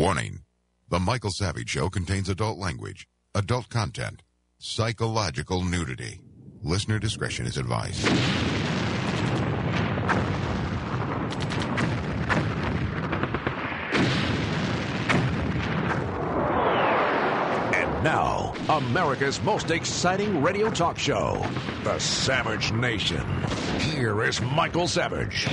Warning. The Michael Savage Show contains adult language, adult content, psychological nudity. Listener discretion is advised. And now, America's most exciting radio talk show, The Savage Nation. Here is Michael Savage.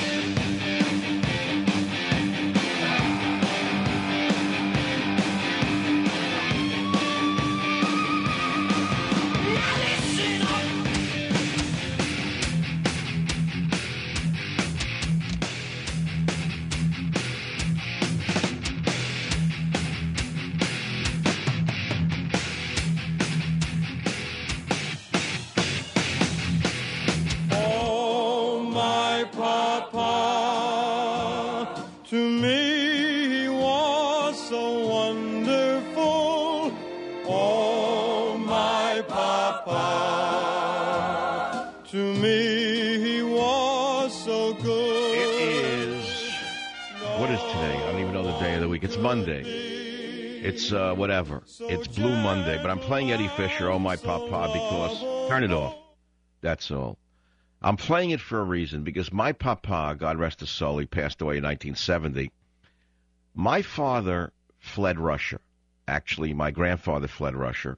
Monday. It's whatever. It's Blue Monday, but I'm playing Eddie Fisher, Oh My Papa, because turn it off. That's all. I'm playing it for a reason, because my papa, God rest his soul, he passed away in 1970. My father fled Russia. Actually, my grandfather fled Russia.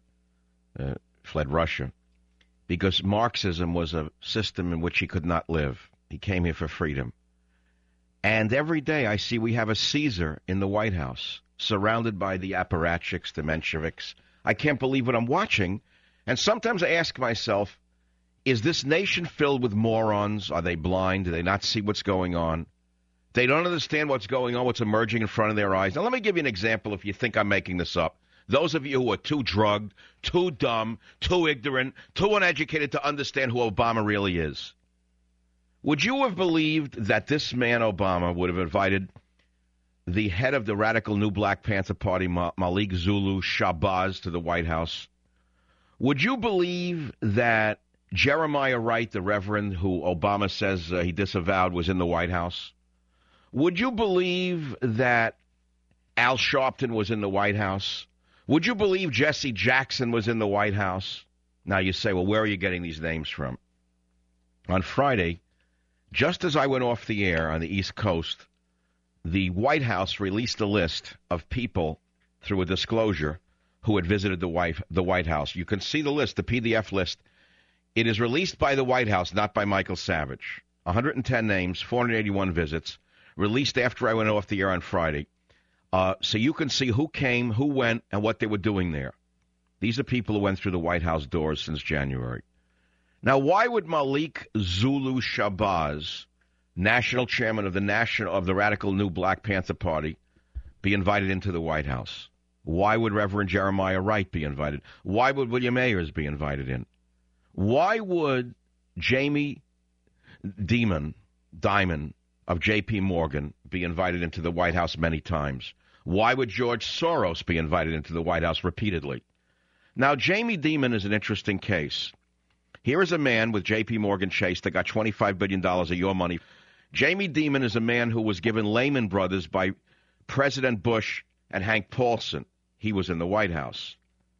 Because Marxism was a system in which he could not live. He came here for freedom. And every day I see we have a Caesar in the White House, surrounded by the apparatchiks, the Mensheviks. I can't believe what I'm watching. And sometimes I ask myself, is this nation filled with morons? Are they blind? Do they not see what's going on? They don't understand what's going on, what's emerging in front of their eyes. Now, let me give you an example if you think I'm making this up. Those of you who are too drugged, too dumb, too ignorant, too uneducated to understand who Obama really is. Would you have believed that this man, Obama, would have invited the head of the radical New Black Panther Party, Malik Zulu Shabazz, to the White House? Would you believe that Jeremiah Wright, the reverend who Obama says he disavowed, was in the White House? Would you believe that Al Sharpton was in the White House? Would you believe Jesse Jackson was in the White House? Now you say, well, where are you getting these names from? On Friday, just as I went off the air on the East Coast, the White House released a list of people through a disclosure who had visited the White House. You can see the list, the PDF list. It is released by the White House, not by Michael Savage. 110 names, 481 visits, released after I went off the air on Friday. So you can see who came, who went, and what they were doing there. These are people who went through the White House doors since January. Now, why would Malik Zulu Shabazz, national chairman of the radical New Black Panther Party, be invited into the White House? Why would Reverend Jeremiah Wright be invited? Why would William Ayers be invited in? Why would Jamie Dimon of J.P. Morgan be invited into the White House many times? Why would George Soros be invited into the White House repeatedly? Now, Jamie Dimon is an interesting case. Here is a man with J.P. Morgan Chase that got $25 billion of your money. Jamie Dimon is a man who was given Lehman Brothers by President Bush and Hank Paulson. He was in the White House.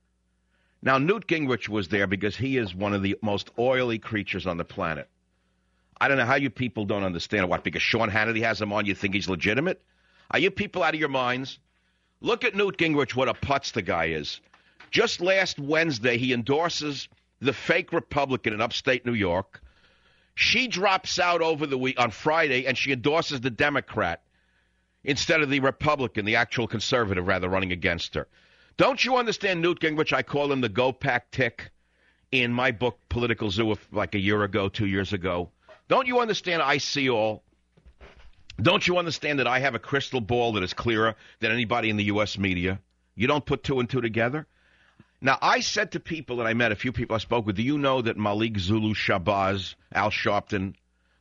Now, Newt Gingrich was there because he is one of the most oily creatures on the planet. I don't know how you people don't understand what, because Sean Hannity has him on, you think he's legitimate? Are you people out of your minds? Look at Newt Gingrich, what a putz the guy is. Just last Wednesday, he endorses the fake Republican in upstate New York. She drops out over the week on Friday, and she endorses the Democrat instead of the Republican, the actual conservative, rather, running against her. Don't you understand Newt Gingrich? I call him the Go-Pack tick in my book, Political Zoo, like a year ago, 2 years ago. Don't you understand I see all? Don't you understand that I have a crystal ball that is clearer than anybody in the U.S. media? You don't put two and two together? Now, I said to people that I met, a few people I spoke with, do you know that Malik Zulu Shabazz, Al Sharpton,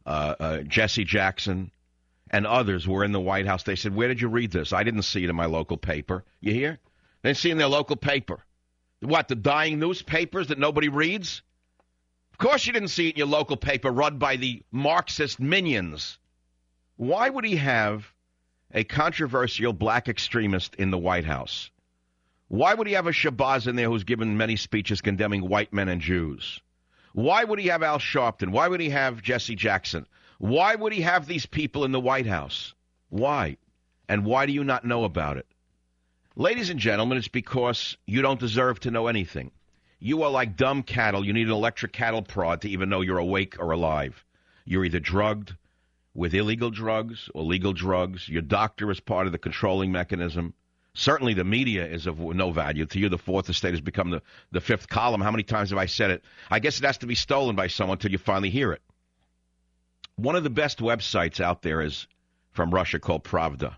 Jesse Jackson, and others were in the White House? They said, where did you read this? I didn't see it in my local paper. You hear? They didn't see it in their local paper. What, the dying newspapers that nobody reads? Of course you didn't see it in your local paper run by the Marxist minions. Why would he have a controversial black extremist in the White House. Why would he have a Shabazz in there who's given many speeches condemning white men and Jews? Why would he have Al Sharpton? Why would he have Jesse Jackson? Why would he have these people in the White House? Why? And why do you not know about it? Ladies and gentlemen, it's because you don't deserve to know anything. You are like dumb cattle. You need an electric cattle prod to even know you're awake or alive. You're either drugged with illegal drugs or legal drugs. Your doctor is part of the controlling mechanism. Certainly the media is of no value to you. The fourth estate has become the fifth column. How many times have I said it? I guess it has to be stolen by someone until you finally hear it. One of the best websites out there is from Russia called Pravda.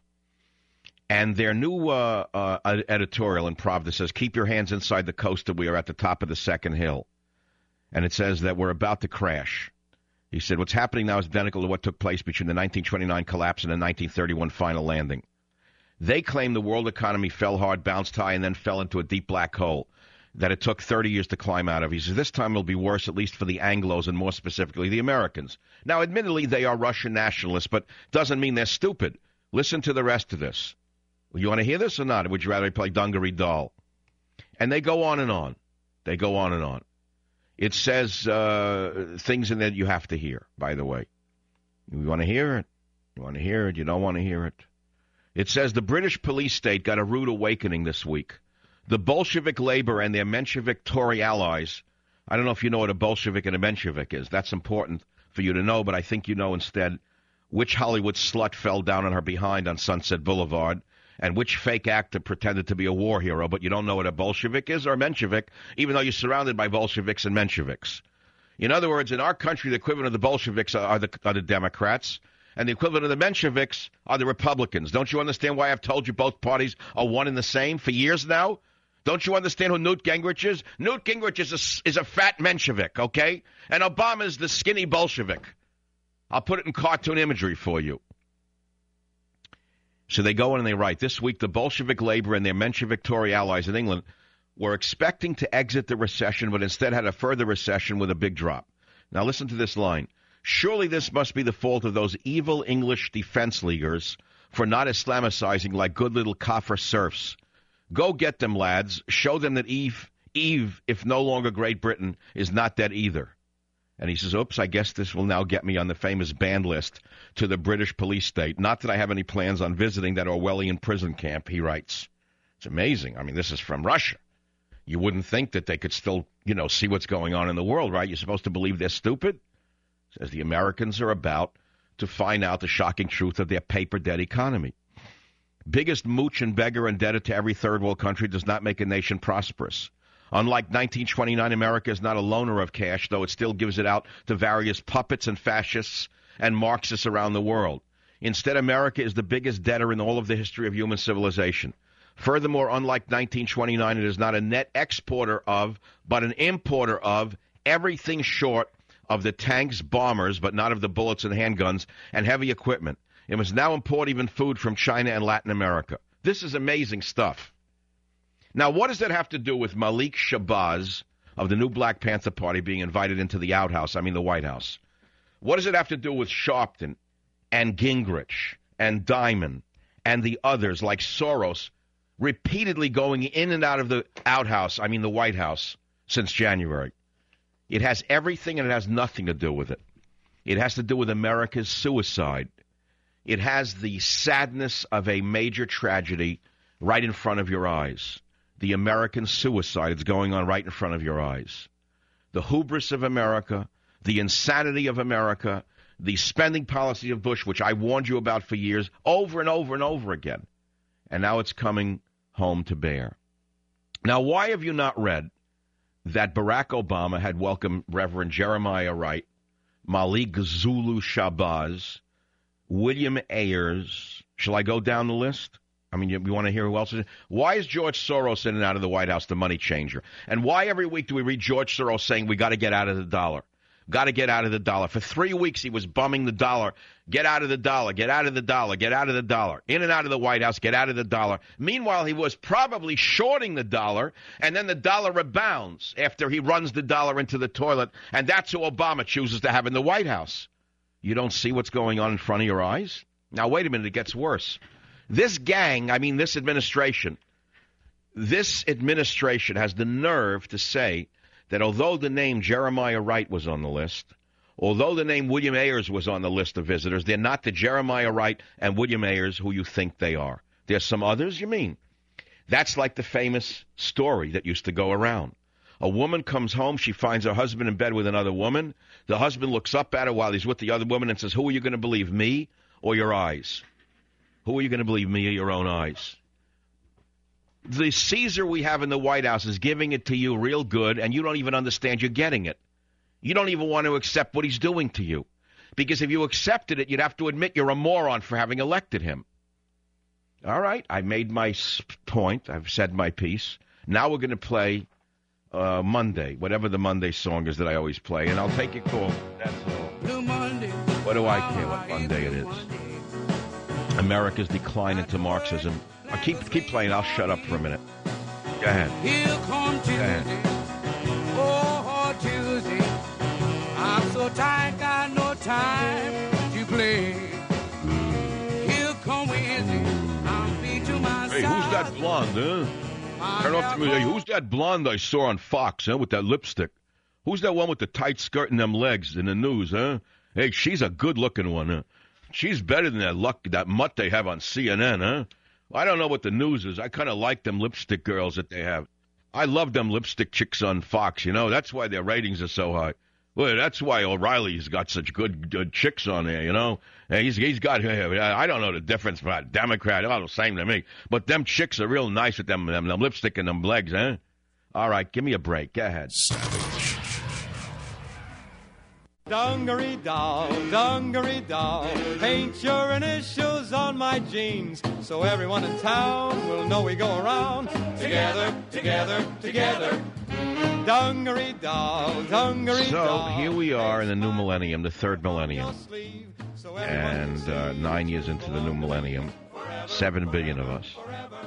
And their new editorial in Pravda says, keep your hands inside the coaster. We are at the top of the second hill. And it says that we're about to crash. He said, what's happening now is identical to what took place between the 1929 collapse and the 1931 final landing. They claim the world economy fell hard, bounced high, and then fell into a deep black hole that it took 30 years to climb out of. He says, this time it'll be worse, at least for the Anglos and more specifically the Americans. Now, admittedly, they are Russian nationalists, but doesn't mean they're stupid. Listen to the rest of this. You want to hear this or not? Or would you rather play Dungaree Doll? And they go on and on. They go on and on. It says things in there you have to hear, by the way. You want to hear it? You want to hear it? You don't want to hear it? It says the British police state got a rude awakening this week. The Bolshevik Labor and their Menshevik Tory allies. I don't know if you know what a Bolshevik and a Menshevik is. That's important for you to know, but I think you know instead which Hollywood slut fell down on her behind on Sunset Boulevard and which fake actor pretended to be a war hero, but you don't know what a Bolshevik is or a Menshevik, even though you're surrounded by Bolsheviks and Mensheviks. In other words, in our country, the equivalent of the Bolsheviks are the Democrats, and the equivalent of the Mensheviks are the Republicans. Don't you understand why I've told you both parties are one and the same for years now? Don't you understand who Newt Gingrich is? Newt Gingrich is a fat Menshevik, okay? And Obama's the skinny Bolshevik. I'll put it in cartoon imagery for you. So they go in and they write, this week the Bolshevik Labor and their Menshevik Tory allies in England were expecting to exit the recession, but instead had a further recession with a big drop. Now listen to this line. Surely this must be the fault of those evil English defense leaguers for not Islamicizing like good little Kafir serfs. Go get them, lads. Show them that Eve, if no longer Great Britain, is not dead either. And he says, oops, I guess this will now get me on the famous banned list to the British police state. Not that I have any plans on visiting that Orwellian prison camp, he writes. It's amazing. I mean, this is from Russia. You wouldn't think that they could still, see what's going on in the world, right? You're supposed to believe they're stupid? Says the Americans are about to find out the shocking truth of their paper-dead economy. Biggest mooch and beggar indebted to every third world country does not make a nation prosperous. Unlike 1929, America is not a loaner of cash, though it still gives it out to various puppets and fascists and Marxists around the world. Instead, America is the biggest debtor in all of the history of human civilization. Furthermore, unlike 1929, it is not a net exporter of, but an importer of everything short of the tanks, bombers, but not of the bullets and handguns and heavy equipment. It must now import even food from China and Latin America. This is amazing stuff. Now, what does that have to do with Malik Shabazz of the new Black Panther Party being invited into the the White House? What does it have to do with Sharpton and Gingrich and Diamond and the others like Soros repeatedly going in and out of the the White House since January? It has everything and it has nothing to do with it. It has to do with America's suicide. It has the sadness of a major tragedy right in front of your eyes. The American suicide is going on right in front of your eyes. The hubris of America, the insanity of America, the spending policy of Bush, which I warned you about for years, over and over and over again. And now it's coming home to bear. Now, why have you not read that Barack Obama had welcomed Reverend Jeremiah Wright, Malik Zulu Shabazz, William Ayers? Shall I go down the list? I mean, you want to hear who else is? Why is George Soros in and out of the White House the money changer? And why every week do we read George Soros saying we got to get out of the dollar? Got to get out of the dollar. For 3 weeks he was bumming the dollar. Get out of the dollar. Get out of the dollar. Get out of the dollar. In and out of the White House. Get out of the dollar. Meanwhile, he was probably shorting the dollar, and then the dollar rebounds after he runs the dollar into the toilet, and that's who Obama chooses to have in the White House. You don't see what's going on in front of your eyes? Now, wait a minute. It gets worse. This gang, I mean this administration has the nerve to say that although the name Jeremiah Wright was on the list, although the name William Ayers was on the list of visitors, they're not the Jeremiah Wright and William Ayers who you think they are. There's some others, you mean? That's like the famous story that used to go around. A woman comes home, she finds her husband in bed with another woman. The husband looks up at her while he's with the other woman and says, who are you going to believe, me or your eyes? Who are you going to believe, me or your own eyes? The Caesar we have in the White House is giving it to you real good, and you don't even understand you're getting it. You don't even want to accept what he's doing to you. Because if you accepted it, you'd have to admit you're a moron for having elected him. All right, I made my point. I've said my piece. Now we're going to play Monday, whatever the Monday song is that I always play, and I'll take your call. That's all. Blue Monday. What do I care what Monday it is? America's decline into Marxism. Keep playing. I'll shut up for a minute. Go ahead. Here come Tuesday. Oh, Tuesday. I'm so tired, got no time to play. Here come Wednesday. I'm beat to my Hey, who's that blonde, huh? Turn off the music. Hey, who's that blonde I saw on Fox, huh, with that lipstick? Who's that one with the tight skirt and them legs in the news, huh? Hey, she's a good-looking one, huh? She's better than that mutt they have on CNN, huh? I don't know what the news is. I kind of like them lipstick girls that they have. I love them lipstick chicks on Fox, you know. That's why their ratings are so high. Well, that's why O'Reilly's got such good chicks on there, you know. And he's got, I don't know the difference between Democrat, all the same to me. But them chicks are real nice with them lipstick and them legs, huh? All right, give me a break. Go ahead. Savage. Dungaree doll, paint your initials on my jeans, so everyone in town will know we go around together. Dungaree doll. So here we are in the new millennium, the third millennium, and 9 years into the new millennium, 7 billion of us.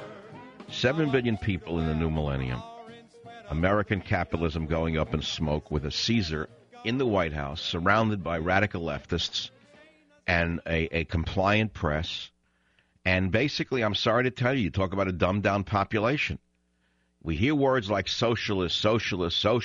7 billion people in the new millennium. American capitalism going up in smoke with a Caesar in the White House, surrounded by radical leftists and a compliant press. And basically, I'm sorry to tell you talk about a dumbed-down population. We hear words like socialism,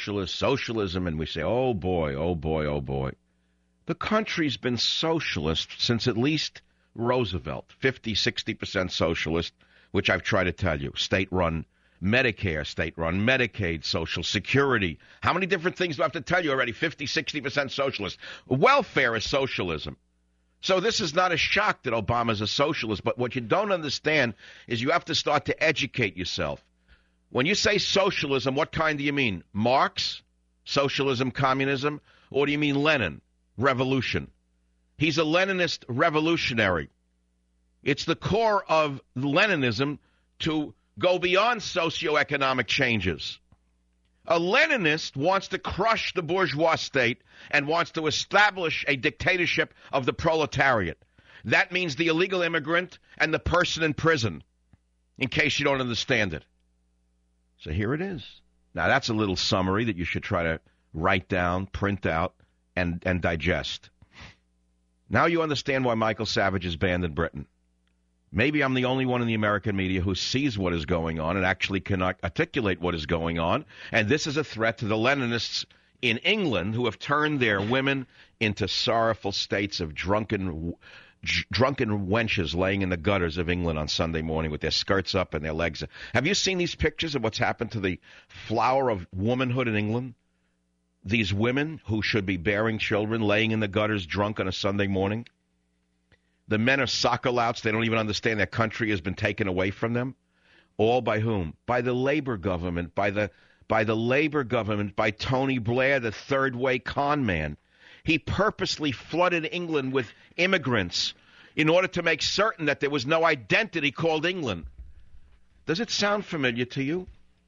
and we say, oh, boy. The country's been socialist since at least Roosevelt, 50, 60% socialist, which I've tried to tell you, state-run Medicare, state-run Medicaid, Social Security. How many different things do I have to tell you already? 50, 60% socialist. Welfare is socialism. So this is not a shock that Obama's a socialist, but what you don't understand is you have to start to educate yourself. When you say socialism, what kind do you mean? Marx? Socialism, communism? Or do you mean Lenin? Revolution. He's a Leninist revolutionary. It's the core of Leninism to go beyond socioeconomic changes. A Leninist wants to crush the bourgeois state and wants to establish a dictatorship of the proletariat. That means the illegal immigrant and the person in prison, in case you don't understand it. So here it is. Now, that's a little summary that you should try to write down, print out, and digest. Now you understand why Michael Savage is banned in Britain. Maybe I'm the only one in the American media who sees what is going on and actually cannot articulate what is going on. And this is a threat to the Leninists in England who have turned their women into sorrowful states of drunken wenches laying in the gutters of England on Sunday morning with their skirts up and their legs. Have you seen these pictures of what's happened to the flower of womanhood in England? These women who should be bearing children laying in the gutters drunk on a Sunday morning? The men are soccer louts. They don't even understand their country has been taken away from them. All by whom? By the Labor government, by the Labor government, by Tony Blair, the third-way con man. He purposely flooded England with immigrants in order to make certain that there was no identity called England. Does it sound familiar to you?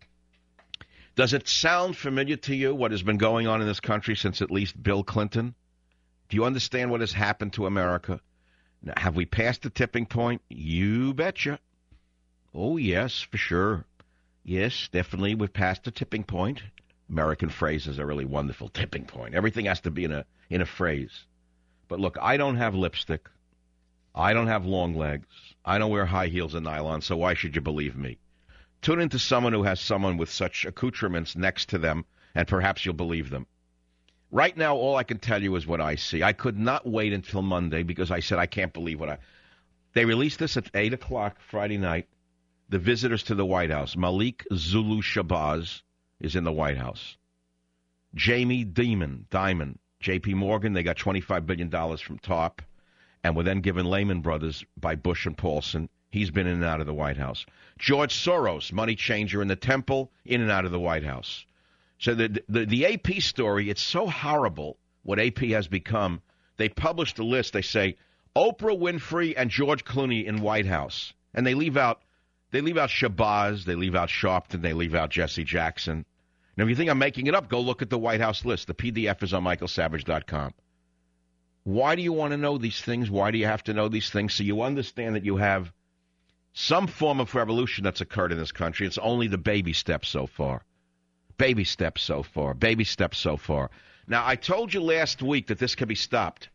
Does it sound familiar to you what has been going on in this country since at least Bill Clinton? Do you understand what has happened to America? Now, have we passed the tipping point? You betcha. Oh, yes, for sure. Yes, definitely we've passed the tipping point. American phrases are really wonderful. Tipping point. Everything has to be in a phrase. But look, I don't have lipstick. I don't have long legs. I don't wear high heels and nylon, so why should you believe me? Tune into someone who has someone with such accoutrements next to them, and perhaps you'll believe them. Right now, all I can tell you is what I see. I could not wait until Monday because I said I can't believe what They released this at 8 o'clock Friday night. The visitors to the White House. Malik Zulu Shabazz is in the White House. Jamie Dimon, J.P. Morgan, they got $25 billion from TARP and were then given Lehman Brothers by Bush and Paulson. He's been in and out of the White House. George Soros, money changer in the temple, in and out of the White House. So the AP story, it's so horrible what AP has become. They published a list. They say Oprah Winfrey and George Clooney in White House. And they leave out Shabazz, they leave out Sharpton, they leave out Jesse Jackson. Now, if you think I'm making it up, go look at the White House list. The PDF is on michaelsavage.com. Why do you want to know these things? Why do you have to know these things? So you understand that you have some form of revolution that's occurred in this country. It's only the baby steps so far. Baby steps so far. Baby steps so far. Now, I told you last week that this can be stopped.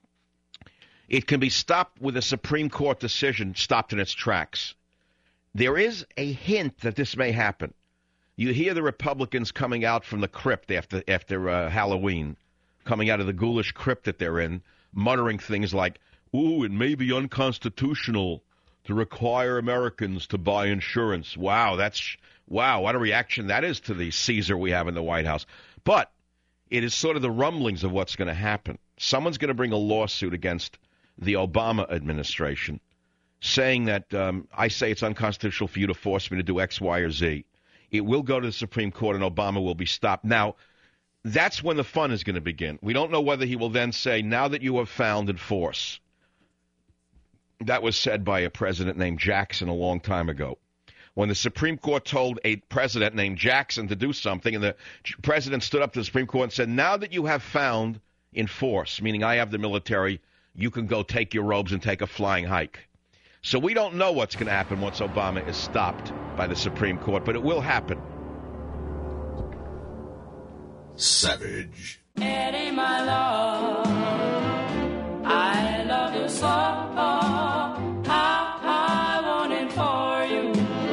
It can be stopped with a Supreme Court decision stopped in its tracks. There is a hint that this may happen. You hear the Republicans coming out from the crypt after Halloween, coming out of the ghoulish crypt that they're in, muttering things like, ooh, it may be unconstitutional to require Americans to buy insurance. Wow, what a reaction that is to the Caesar we have in the White House. But it is sort of the rumblings of what's going to happen. Someone's going to bring a lawsuit against the Obama administration saying that I say it's unconstitutional for you to force me to do X, Y, or Z. It will go to the Supreme Court and Obama will be stopped. Now, that's when the fun is going to begin. We don't know whether he will then say, now that you have found and force. That was said by a president named Jackson a long time ago. When the Supreme Court told a president named Jackson to do something, and the president stood up to the Supreme Court and said, now that you have found in force, meaning I have the military, you can go take your robes and take a flying hike. So we don't know what's going to happen once Obama is stopped by the Supreme Court, but it will happen. Savage. Eddie, my love, I love you so. I want it for you.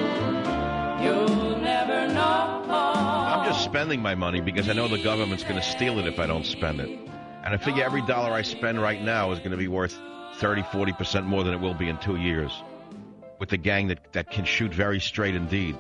You'll never know. I'm just spending my money because I know the government's going to steal it if I don't spend it. And I figure every dollar I spend right now is going to be worth 30, 40% more than it will be in 2 years with the gang that can shoot very straight indeed.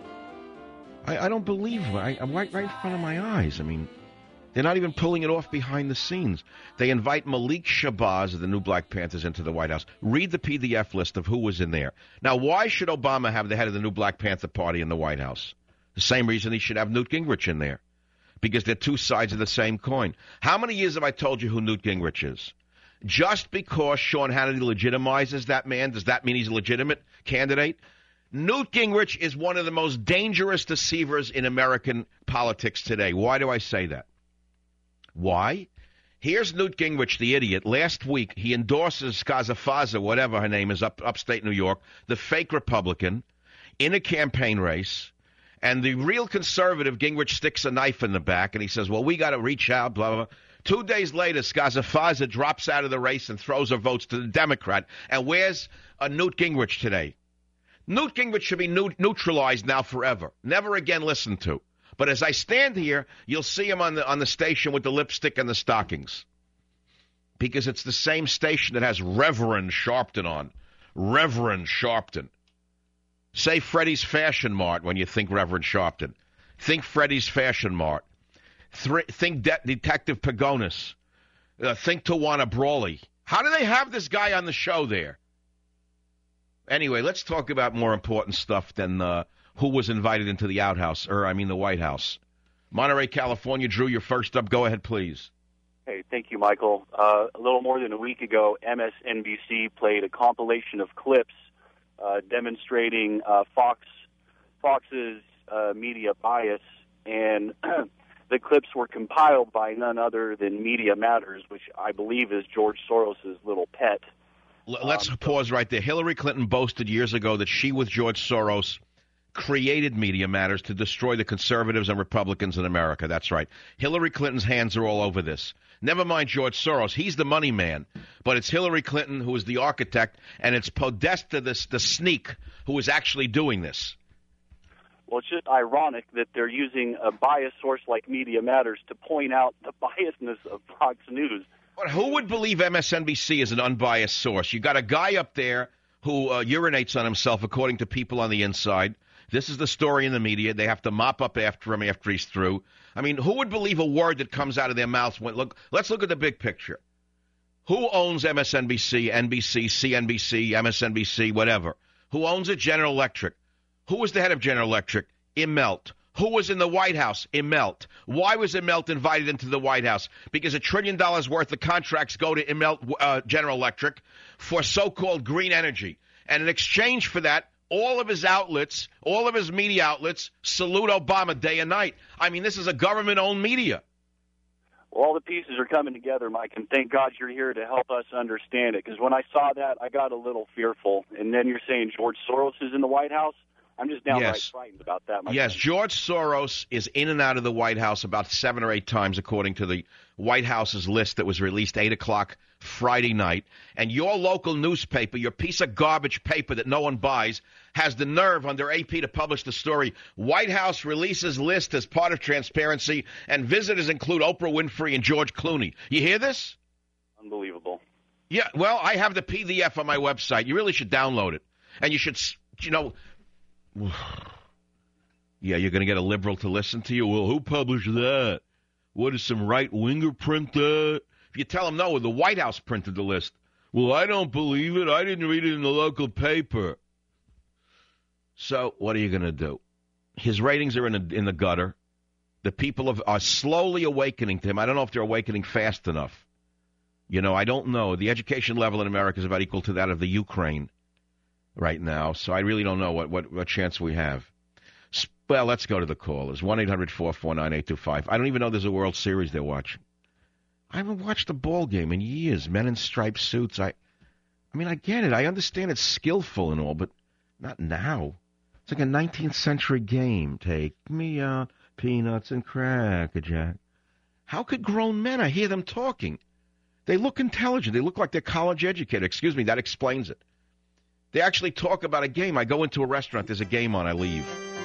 I don't believe it. I'm right in front of my eyes. I mean, they're not even pulling it off behind the scenes. They invite Malik Shabazz of the New Black Panthers into the White House. Read the PDF list of who was in there. Now, why should Obama have the head of the New Black Panther Party in the White House? The same reason he should have Newt Gingrich in there. Because they're two sides of the same coin. How many years have I told you who Newt Gingrich is? Just because Sean Hannity legitimizes that man, does that mean he's a legitimate candidate? Newt Gingrich is one of the most dangerous deceivers in American politics today. Why do I say that? Why? Here's Newt Gingrich, the idiot. Last week, he endorses Skazafaza, whatever her name is, upstate New York, the fake Republican, in a campaign race. And the real conservative, Gingrich, sticks a knife in the back, and he says, well, we got to reach out, blah, blah, blah. 2 days later, Skazafaza drops out of the race and throws her votes to the Democrat. And where's Newt Gingrich today? Newt Gingrich should be neutralized now forever. Never again listened to. But as I stand here, you'll see him on the station with the lipstick and the stockings. Because it's the same station that has Reverend Sharpton on. Reverend Sharpton. Say Freddie's Fashion Mart when you think Reverend Sharpton. Think Freddie's Fashion Mart. Think Detective Pagonis. Think Tawana Brawley. How do they have this guy on the show there? Anyway, let's talk about more important stuff than who was invited into the the White House. Monterey, California. Drew, you're first up. Go ahead, please. Hey, thank you, Michael. A little more than a week ago, MSNBC played a compilation of clips demonstrating Fox's media bias, and the clips were compiled by none other than Media Matters, which I believe is George Soros' little pet. Let's pause right there. Hillary Clinton boasted years ago that she, with George Soros, created Media Matters to destroy the conservatives and Republicans in America. That's right. Hillary Clinton's hands are all over this. Never mind George Soros. He's the money man. But it's Hillary Clinton who is the architect, and it's Podesta, the sneak, who is actually doing this. Well, it's just ironic that they're using a biased source like Media Matters to point out the biasness of Fox News. But who would believe MSNBC is an unbiased source? You got a guy up there who urinates on himself, according to people on the inside. This is the story in the media. They have to mop up after him after he's through. I mean, who would believe a word that comes out of their mouths? Let's look at the big picture. Who owns MSNBC, NBC, CNBC, MSNBC, whatever? Who owns it? General Electric. Who was the head of General Electric? Immelt. Who was in the White House? Immelt. Why was Immelt invited into the White House? Because $1 trillion worth of contracts go to Immelt, General Electric, for so-called green energy. And in exchange for that, all of his outlets, all of his media outlets, salute Obama day and night. I mean, this is a government-owned media. Well, all the pieces are coming together, Mike, and thank God you're here to help us understand it. Because when I saw that, I got a little fearful. And then you're saying George Soros is in the White House? I'm just downright frightened about that. Yes, George Soros is in and out of the White House about 7 or 8 times, according to the White House's list that was released 8 o'clock Friday night. And your local newspaper, your piece of garbage paper that no one buys, has the nerve under AP to publish the story, White House releases list as part of transparency, and visitors include Oprah Winfrey and George Clooney. You hear this? Unbelievable. Yeah, well, I have the PDF on my website. You really should download it. And you should, yeah, you're going to get a liberal to listen to you? Well, who published that? What, is some right-winger print that? If you tell them, no, the White House printed the list. Well, I don't believe it. I didn't read it in the local paper. So what are you going to do? His ratings are in the gutter. The people are slowly awakening to him. I don't know if they're awakening fast enough. I don't know. The education level in America is about equal to that of the Ukraine right now, so I really don't know what chance we have. Well, let's go to the callers. 1-800-449-825. I don't even know there's a World Series they're watching. I haven't watched a ball game in years. Men in striped suits. I mean, I get it. I understand it's skillful and all, but not now. It's like a 19th century game. Take me out, peanuts and Cracker Jack. How could grown men? I hear them talking. They look intelligent. They look like they're college educated. Excuse me, that explains it. They actually talk about a game. I go into a restaurant, there's a game on, I leave.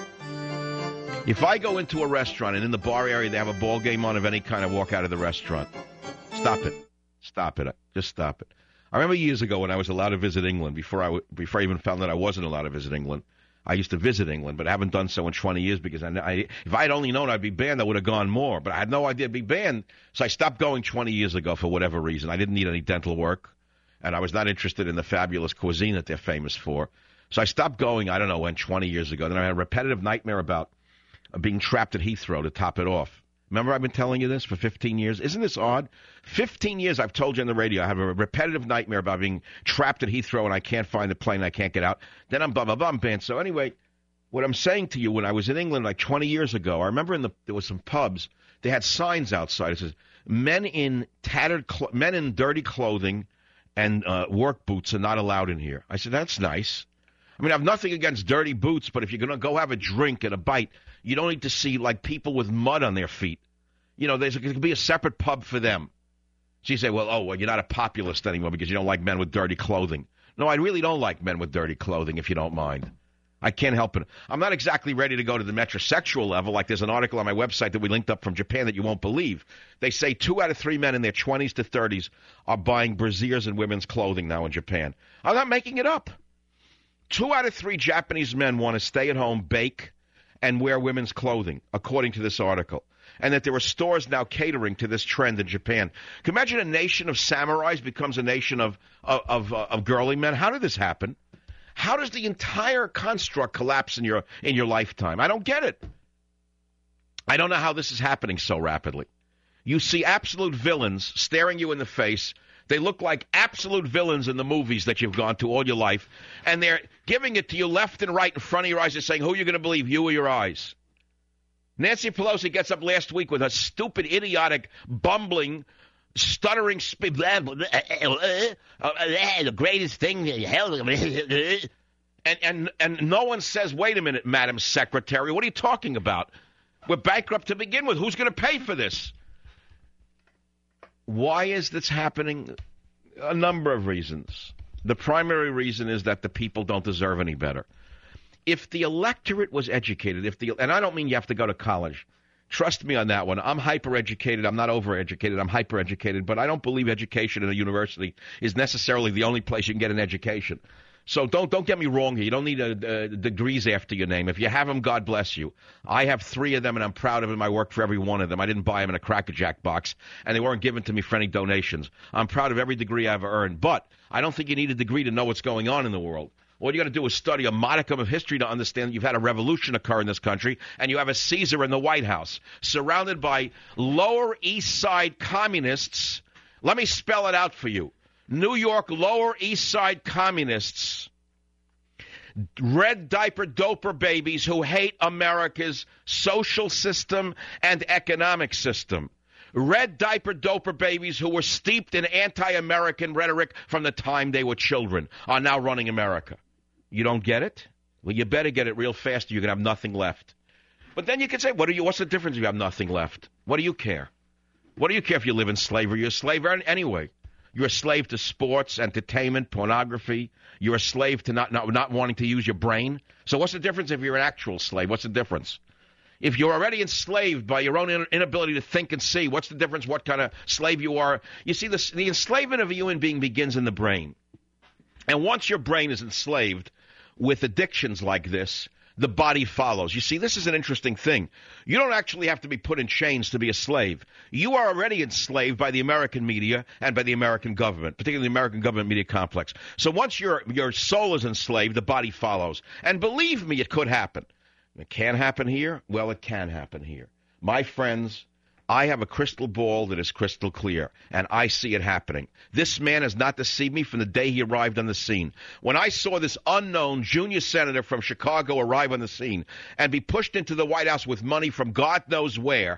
If I go into a restaurant and in the bar area they have a ball game on of any kind, I walk out of the restaurant. Stop it. Stop it. Just stop it. I remember years ago when I was allowed to visit England, before I even found that I wasn't allowed to visit England. I used to visit England, but I haven't done so in 20 years because if I had only known I'd be banned, I would have gone more. But I had no idea I'd be banned, so I stopped going 20 years ago for whatever reason. I didn't need any dental work. And I was not interested in the fabulous cuisine that they're famous for. So I stopped going, I don't know when, 20 years ago. Then I had a repetitive nightmare about being trapped at Heathrow to top it off. Remember I've been telling you this for 15 years? Isn't this odd? 15 years I've told you on the radio I have a repetitive nightmare about being trapped at Heathrow and I can't find the plane, I can't get out. Then I'm blah, blah, blah, I'm banned. So anyway, what I'm saying to you, when I was in England like 20 years ago, I remember there was some pubs, they had signs outside. It says, men in dirty clothing and work boots are not allowed in here. I said, that's nice. I mean, I have nothing against dirty boots, but if you're going to go have a drink and a bite, you don't need to see, like, people with mud on their feet. There could be a separate pub for them. So you say, well, you're not a populist anymore because you don't like men with dirty clothing. No, I really don't like men with dirty clothing, if you don't mind. I can't help it. I'm not exactly ready to go to the metrosexual level. Like there's an article on my website that we linked up from Japan that you won't believe. They say 2 out of 3 men in their 20s to 30s are buying brassieres and women's clothing now in Japan. I'm not making it up. 2 out of 3 Japanese men want to stay at home, bake, and wear women's clothing, according to this article. And that there are stores now catering to this trend in Japan. Can you imagine a nation of samurais becomes a nation of girly men? How did this happen? How does the entire construct collapse in your lifetime? I don't get it. I don't know how this is happening so rapidly. You see absolute villains staring you in the face. They look like absolute villains in the movies that you've gone to all your life, and they're giving it to you left and right in front of your eyes. They're saying, who are you going to believe, you or your eyes? Nancy Pelosi gets up last week with a stupid, idiotic, bumbling, stuttering, the greatest thing, hell, And no one says, wait a minute, Madam Secretary, what are you talking about? We're bankrupt to begin with. Who's going to pay for this? Why is this happening? A number of reasons. The primary reason is that the people don't deserve any better. If the electorate was educated, and I don't mean you have to go to college. Trust me on that one. I'm hyper-educated. I'm not over-educated. I'm hyper-educated. But I don't believe education in a university is necessarily the only place you can get an education. So don't get me wrong here. You don't need degrees after your name. If you have them, God bless you. I have 3 of them, and I'm proud of them. I worked for every one of them. I didn't buy them in a Cracker Jack box, and they weren't given to me for any donations. I'm proud of every degree I've earned. But I don't think you need a degree to know what's going on in the world. All you got to do is study a modicum of history to understand that you've had a revolution occur in this country, and you have a Caesar in the White House, surrounded by Lower East Side communists. Let me spell it out for you. New York Lower East Side communists, red diaper doper babies who hate America's social system and economic system. Red diaper doper babies who were steeped in anti-American rhetoric from the time they were children are now running America. You don't get it? Well, you better get it real fast or you're going to have nothing left. But then you can say, what's the difference if you have nothing left? What do you care? What do you care if you live in slavery? You're a slave anyway. You're a slave to sports, entertainment, pornography. You're a slave to not wanting to use your brain. So what's the difference if you're an actual slave? What's the difference? If you're already enslaved by your own inability to think and see, what's the difference what kind of slave you are? You see, the enslavement of a human being begins in the brain. And once your brain is enslaved with addictions like this, the body follows. You see, this is an interesting thing. You don't actually have to be put in chains to be a slave. You are already enslaved by the American media and by the American government, particularly the American government media complex. So once your soul is enslaved, the body follows. And believe me, it could happen. It can't happen here? Well, it can happen here. My friends, I have a crystal ball that is crystal clear, and I see it happening. This man has not deceived me from the day he arrived on the scene. When I saw this unknown junior senator from Chicago arrive on the scene and be pushed into the White House with money from God knows where,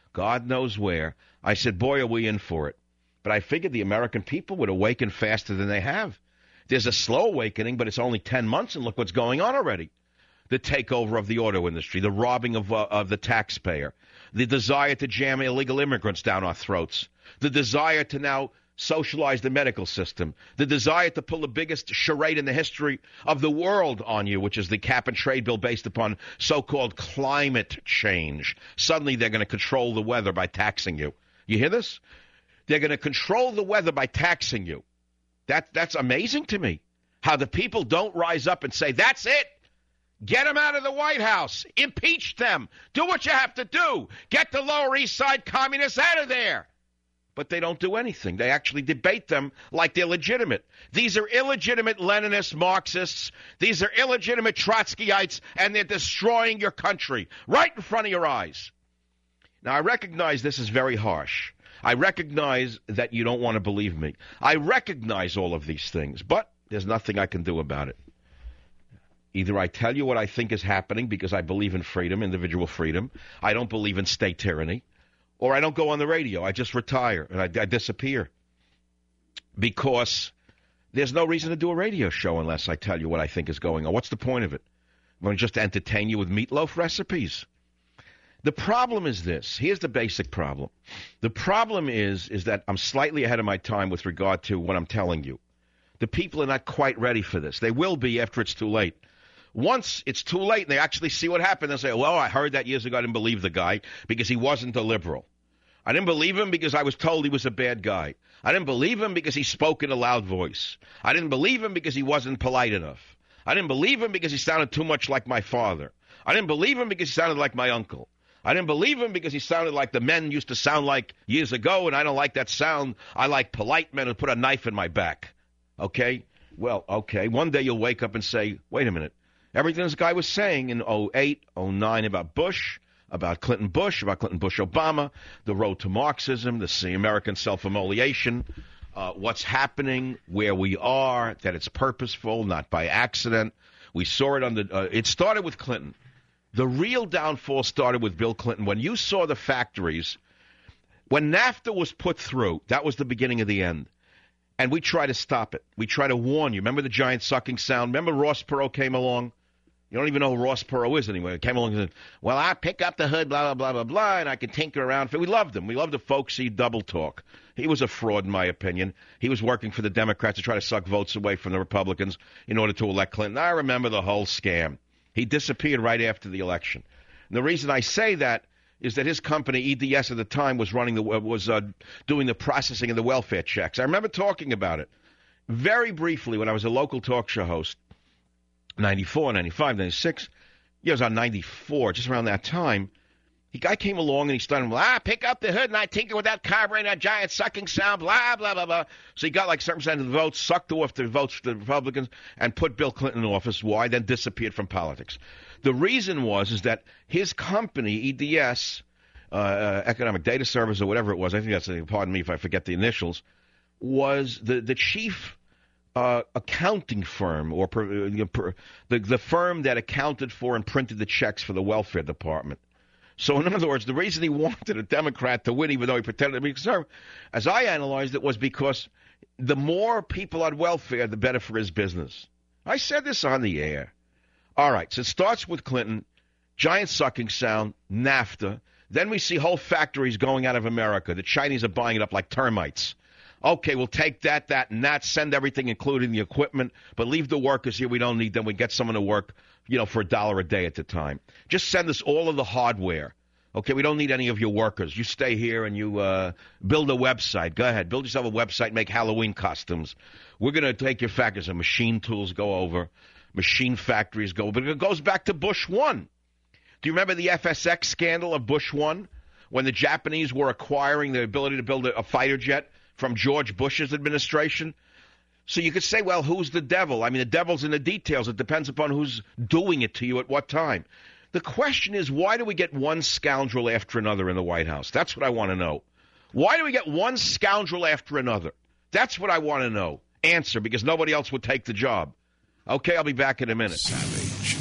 I said, boy, are we in for it. But I figured the American people would awaken faster than they have. There's a slow awakening, but it's only 10 months, and look what's going on already. The takeover of the auto industry, the robbing of the taxpayer, the desire to jam illegal immigrants down our throats, the desire to now socialize the medical system, the desire to pull the biggest charade in the history of the world on you, which is the cap and trade bill based upon so-called climate change. Suddenly they're going to control the weather by taxing you. You hear this? They're going to control the weather by taxing you. That's amazing to me, how the people don't rise up and say, that's it. Get them out of the White House. Impeach them. Do what you have to do. Get the Lower East Side communists out of there. But they don't do anything. They actually debate them like they're legitimate. These are illegitimate Leninists, Marxists. These are illegitimate Trotskyites, and they're destroying your country right in front of your eyes. Now, I recognize this is very harsh. I recognize that you don't want to believe me. I recognize all of these things, but there's nothing I can do about it. Either I tell you what I think is happening because I believe in freedom, individual freedom. I don't believe in state tyranny. Or I don't go on the radio. I just retire and I disappear. Because there's no reason to do a radio show unless I tell you what I think is going on. What's the point of it? I'm going to just entertain you with meatloaf recipes. The problem is this. Here's the basic problem. The problem is that I'm slightly ahead of my time with regard to what I'm telling you. The people are not quite ready for this. They will be after it's too late. Once it's too late and they actually see what happened, they'll say, well, I heard that years ago. I didn't believe the guy because he wasn't a liberal. I didn't believe him because I was told he was a bad guy. I didn't believe him because he spoke in a loud voice. I didn't believe him because he wasn't polite enough. I didn't believe him because he sounded too much like my father. I didn't believe him because he sounded like my uncle. I didn't believe him because he sounded like the men used to sound like years ago, and I don't like that sound. I like polite men who put a knife in my back. Okay? Well, okay. One day you'll wake up and say, wait a minute. Everything this guy was saying in 08, 09 about Bush, about Clinton Bush, about Clinton Bush Obama, the road to Marxism, the American self-immolation, what's happening, where we are, that it's purposeful, not by accident. We saw it it started with Clinton. The real downfall started with Bill Clinton. When you saw the factories, when NAFTA was put through, that was the beginning of the end. And we try to stop it. We try to warn you. Remember the giant sucking sound? Remember Ross Perot came along? You don't even know who Ross Perot is anyway. He came along and said, well, I pick up the hood, blah, blah, blah, blah, blah, and I can tinker around. We loved him. We loved the folksy double talk. He was a fraud, in my opinion. He was working for the Democrats to try to suck votes away from the Republicans in order to elect Clinton. I remember the whole scam. He disappeared right after the election. And the reason I say that is that his company, EDS at the time, was doing the processing of the welfare checks. I remember talking about it very briefly when I was a local talk show host. 94, 95, 96. Yeah, it was on 94, just around that time. The guy came along and he started, pick up the hood and I tinker with that carburetor, that giant sucking sound, blah, blah, blah, blah. So he got like certain percent of the votes, sucked off the votes for the Republicans, and put Bill Clinton in office. Why? Then disappeared from politics. The reason is that his company, EDS, Economic Data Service or whatever it was, I think that's, pardon me if I forget the initials, was the chief accounting firm, or the firm that accounted for and printed the checks for the welfare department. So, in other words, the reason he wanted a Democrat to win, even though he pretended to be conservative, as I analyzed it, was because the more people on welfare, the better for his business. I said this on the air. All right, so it starts with Clinton, giant sucking sound, NAFTA. Then we see whole factories going out of America. The Chinese are buying it up like termites. Okay, we'll take that, and that, send everything, including the equipment, but leave the workers here. We don't need them. We get someone to work, for $1 a day at the time. Just send us all of the hardware. Okay, we don't need any of your workers. You stay here and you build a website. Go ahead, build yourself a website, make Halloween costumes. We're going to take your factories and machine tools go over, machine factories go over. But it goes back to Bush 1. Do you remember the FSX scandal of Bush 1 when the Japanese were acquiring the ability to build a fighter jet from George Bush's administration? So you could say, well, who's the devil? I mean, the devil's in the details. It depends upon who's doing it to you at what time. The question is, why do we get one scoundrel after another in the White House? That's what I want to know. Why do we get one scoundrel after another? That's what I want to know. Answer, because nobody else would take the job. Okay, I'll be back in a minute. Savage.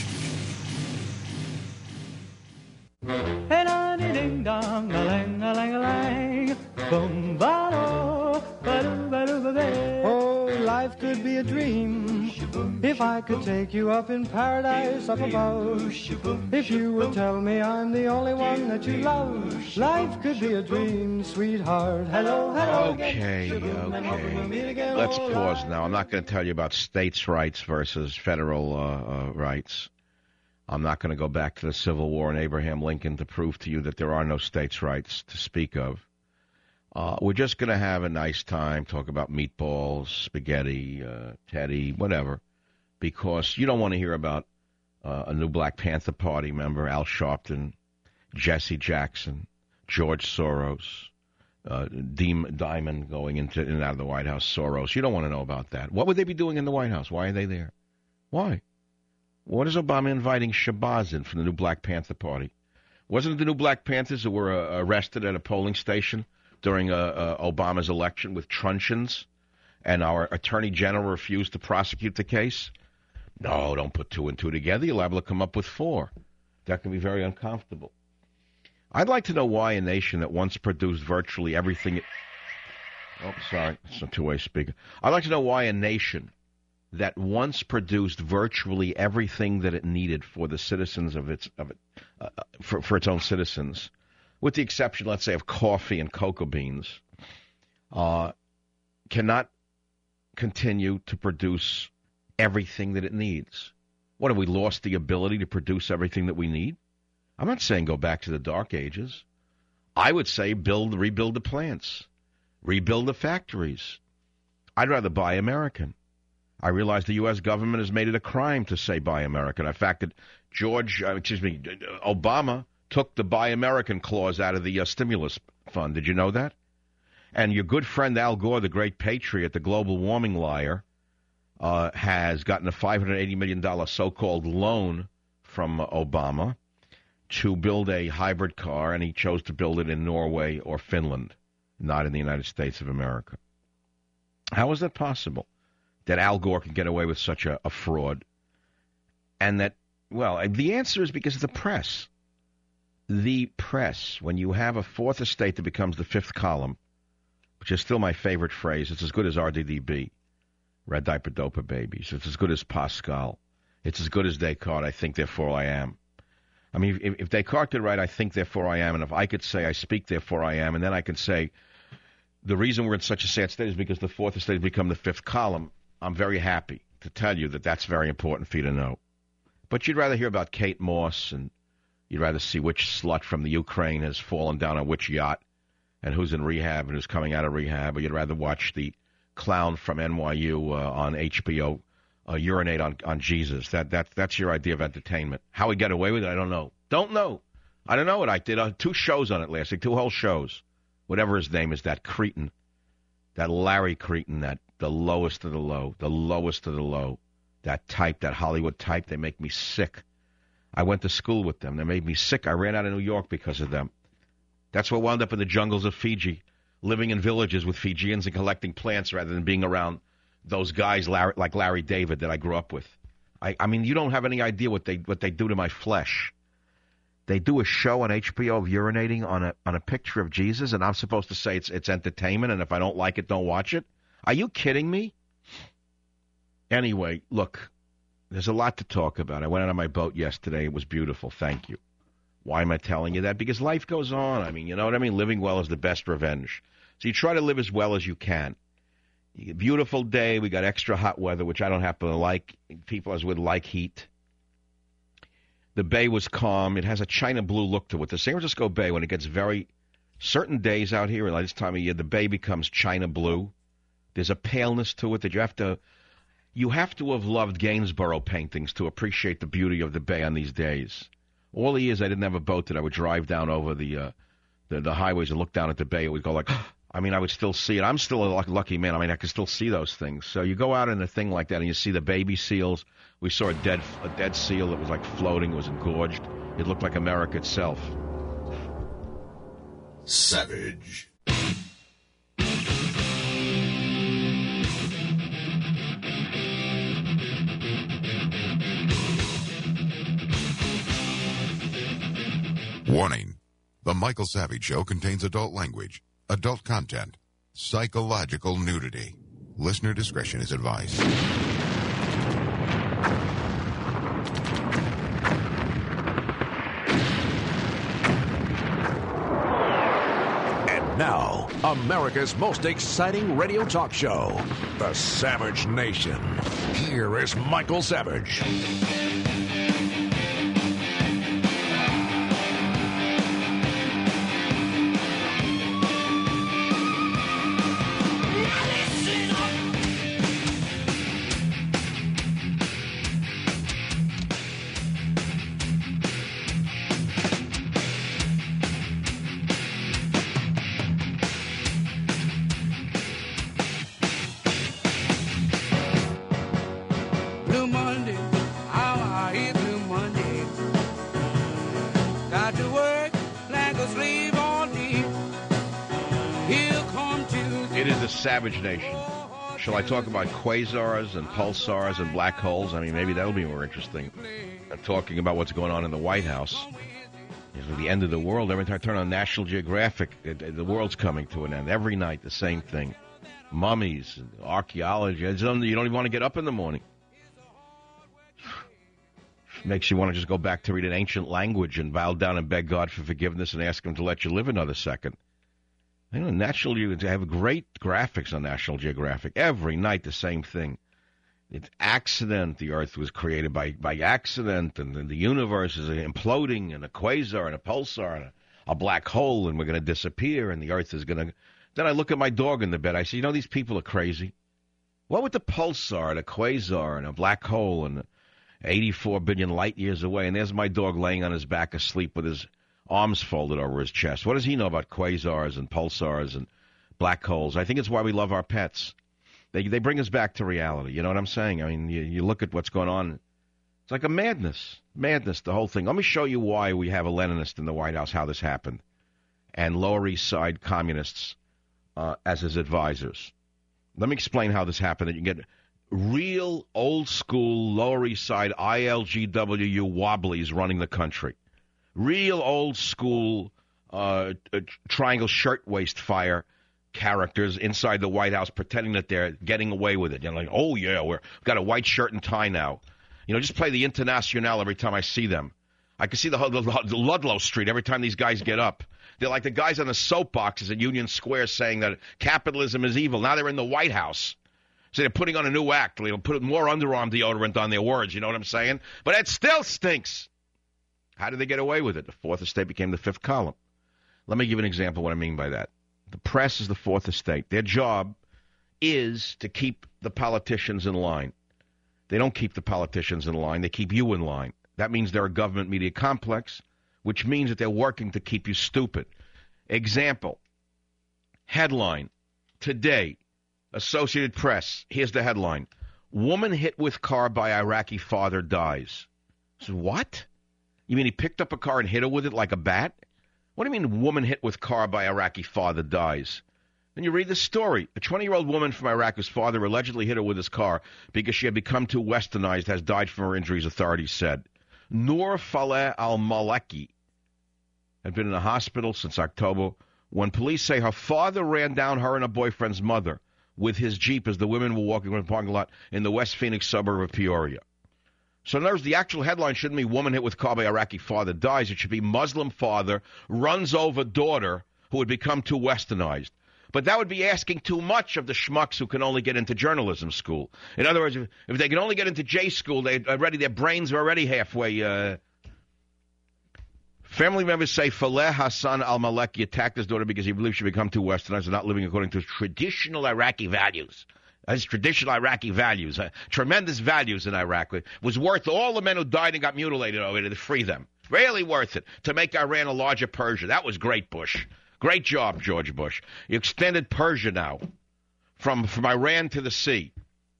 Oh, life could be a dream if I could take you up in paradise up above. If you would tell me I'm the only one that you love, life could be a dream, sweetheart. Hello, hello. Okay. Let's pause now. I'm not going to tell you about states' rights versus federal rights. I'm not going to go back to the Civil War and Abraham Lincoln to prove to you that there are no states' rights to speak of. We're just going to have a nice time, talk about meatballs, spaghetti, Teddy, whatever, because you don't want to hear about a new Black Panther Party member, Al Sharpton, Jesse Jackson, George Soros, Diamond going in and out of the White House, Soros. You don't want to know about that. What would they be doing in the White House? Why are they there? Why? What is Obama inviting Shabazz in from the new Black Panther Party? Wasn't it the new Black Panthers who were arrested at a polling station during Obama's election with truncheons, and our Attorney General refused to prosecute the case? No, don't put 2 and 2 together. You're liable to come up with 4. That can be very uncomfortable. I'd like to know why a nation that once produced virtually everything... Oh, sorry, it's a two-way speaker. I'd like to know why a nation that once produced virtually everything that it needed for the citizens for its own citizens, with the exception, let's say, of coffee and cocoa beans, cannot continue to produce everything that it needs. What, have we lost the ability to produce everything that we need? I'm not saying go back to the Dark Ages. I would say rebuild the plants, rebuild the factories. I'd rather buy American. I realize the U.S. government has made it a crime to say buy American. In fact, Obama took the Buy American clause out of the stimulus fund. Did you know that? And your good friend Al Gore, the great patriot, the global warming liar, has gotten a $580 million so-called loan from Obama to build a hybrid car, and he chose to build it in Norway or Finland, not in the United States of America. How is that possible, that Al Gore can get away with such a fraud? And that, well, the answer is because of the press. The press, when you have a fourth estate that becomes the fifth column, which is still my favorite phrase. It's as good as RDDB, Red Diaper Doper Babies. It's as good as Pascal. It's as good as Descartes, I think, therefore I am. I mean, if Descartes did right, I think, therefore I am, and if I could say I speak, therefore I am, and then I can say the reason we're in such a sad state is because the fourth estate has become the fifth column, I'm very happy to tell you that that's very important for you to know. But you'd rather hear about Kate Moss, and you'd rather see which slut from the Ukraine has fallen down on which yacht, and who's in rehab and who's coming out of rehab, or you'd rather watch the clown from NYU on HBO urinate on Jesus. That's your idea of entertainment. How we get away with it, I don't know. Don't know. I don't know it. I did 2 shows on it last week, 2 whole shows. Whatever his name is, that cretin, that Larry Cretin, that the lowest of the low, the lowest of the low, that type, that Hollywood type, they make me sick. I went to school with them. They made me sick. I ran out of New York because of them. That's what wound up in the jungles of Fiji, living in villages with Fijians and collecting plants rather than being around those guys like Larry David that I grew up with. I mean, you don't have any idea what they do to my flesh. They do a show on HBO of urinating on a picture of Jesus, and I'm supposed to say it's entertainment, and if I don't like it, don't watch it? Are you kidding me? Anyway, look, there's a lot to talk about. I went out on my boat yesterday. It was beautiful. Thank you. Why am I telling you that? Because life goes on. I mean, you know what I mean? Living well is the best revenge. So you try to live as well as you can. You get a beautiful day. We got extra hot weather, which I don't happen to like. People as would like heat. The bay was calm. It has a China blue look to it. The San Francisco Bay, when it gets very certain days out here, like this time of year, the bay becomes China blue. There's a paleness to it that you have to have loved Gainsborough paintings to appreciate the beauty of the bay on these days. All the years I didn't have a boat that I would drive down over the highways and look down at the bay. It would go like, I mean, I would still see it. I'm still a lucky man. I mean, I can still see those things. So you go out in a thing like that and you see the baby seals. We saw a dead seal that was like floating. It was engorged. It looked like America itself. Savage. Warning. The Michael Savage Show contains adult language, adult content, psychological nudity. Listener discretion is advised. And now, America's most exciting radio talk show, The Savage Nation. Here is Michael Savage. Savage Nation. Shall I talk about quasars and pulsars and black holes? I mean, maybe that'll be more interesting than talking about what's going on in the White House. It's the end of the world. Every time I turn on National Geographic, the world's coming to an end. Every night, the same thing. Mummies, and archaeology. You don't even want to get up in the morning. Makes you want to just go back to read an ancient language and bow down and beg God for forgiveness and ask him to let you live another second. I know National Geographic have great graphics on National Geographic. Every night, the same thing. It's accident. The Earth was created by accident, and the universe is imploding, and a quasar and a pulsar and a black hole, and we're going to disappear, and the Earth is going to... Then I look at my dog in the bed. I say, these people are crazy. What with the pulsar and a quasar and a black hole and 84 billion light years away, and there's my dog laying on his back asleep with his arms folded over his chest. What does he know about quasars and pulsars and black holes? I think it's why we love our pets. They bring us back to reality. You know what I'm saying? I mean, you look at what's going on. It's like a madness, the whole thing. Let me show you why we have a Leninist in the White House, how this happened, and Lower East Side communists as his advisors. Let me explain how this happened, and you can get real old-school Lower East Side ILGWU wobblies running the country. Real old-school triangle shirtwaist fire characters inside the White House pretending that they're getting away with it. Like, oh, yeah, we've got a white shirt and tie now. Just play the Internationale every time I see them. I can see the Ludlow Street every time these guys get up. They're like the guys on the soapboxes at Union Square saying that capitalism is evil. Now they're in the White House. So they're putting on a new act. They'll put more underarm deodorant on their words. You know what I'm saying? But it still stinks. How did they get away with it? The fourth estate became the fifth column. Let me give an example of what I mean by that. The press is the fourth estate. Their job is to keep the politicians in line. They don't keep the politicians in line. They keep you in line. That means they're a government media complex, which means that they're working to keep you stupid. Example, headline, today, Associated Press. Here's the headline. Woman hit with car by Iraqi father dies. So what? You mean he picked up a car and hit her with it like a bat? What do you mean woman hit with car by Iraqi father dies? Then you read the story. A 20-year-old woman from Iraq whose father allegedly hit her with his car because she had become too westernized has died from her injuries, authorities said. Noor Faleh al-Maleki had been in the hospital since October when police say her father ran down her and her boyfriend's mother with his Jeep as the women were walking around the parking lot in the West Phoenix suburb of Peoria. So in other words, the actual headline shouldn't be woman hit with car by Iraqi father dies. It should be Muslim father runs over daughter who had become too westernized. But that would be asking too much of the schmucks who can only get into journalism school. In other words, if they can only get into J school, their brains are already halfway. Family members say Faleh Hassan al-Maleki attacked his daughter because he believed she had become too westernized and not living according to traditional Iraqi values. His traditional Iraqi values, tremendous values in Iraq. It was worth all the men who died and got mutilated over to free them. Really worth it to make Iran a larger Persia. That was great, Bush. Great job, George Bush. You extended Persia now from Iran to the sea.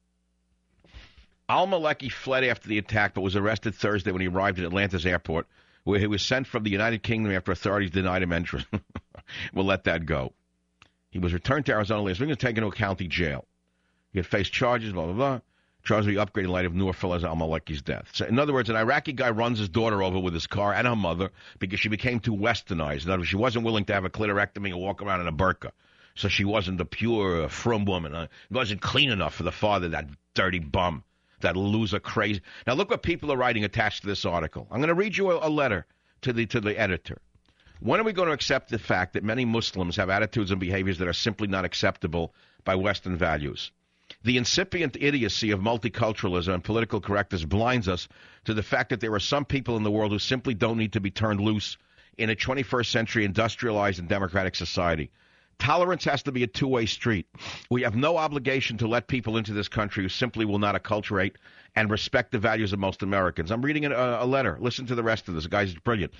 Al-Maleki fled after the attack but was arrested Thursday when he arrived at Atlanta's airport, where he was sent from the United Kingdom after authorities denied him entrance. We'll let that go. He was returned to Arizona last week and taken to a county jail. He had faced charges, blah, blah, blah. Charges will be upgraded in light of Noor Faleh al-Maleki's death. So, in other words, an Iraqi guy runs his daughter over with his car and her mother because she became too westernized. In other words, she wasn't willing to have a clitorectomy and walk around in a burqa. So she wasn't a pure, frum woman. It wasn't clean enough for the father, that dirty bum, that loser crazy. Now, look what people are writing attached to this article. I'm going to read you a letter to the editor. When are we going to accept the fact that many Muslims have attitudes and behaviors that are simply not acceptable by Western values? The incipient idiocy of multiculturalism and political correctness blinds us to the fact that there are some people in the world who simply don't need to be turned loose in a 21st century industrialized and democratic society. Tolerance has to be a two-way street. We have no obligation to let people into this country who simply will not acculturate and respect the values of most Americans. I'm reading a letter. Listen to the rest of this. Guys, it's brilliant.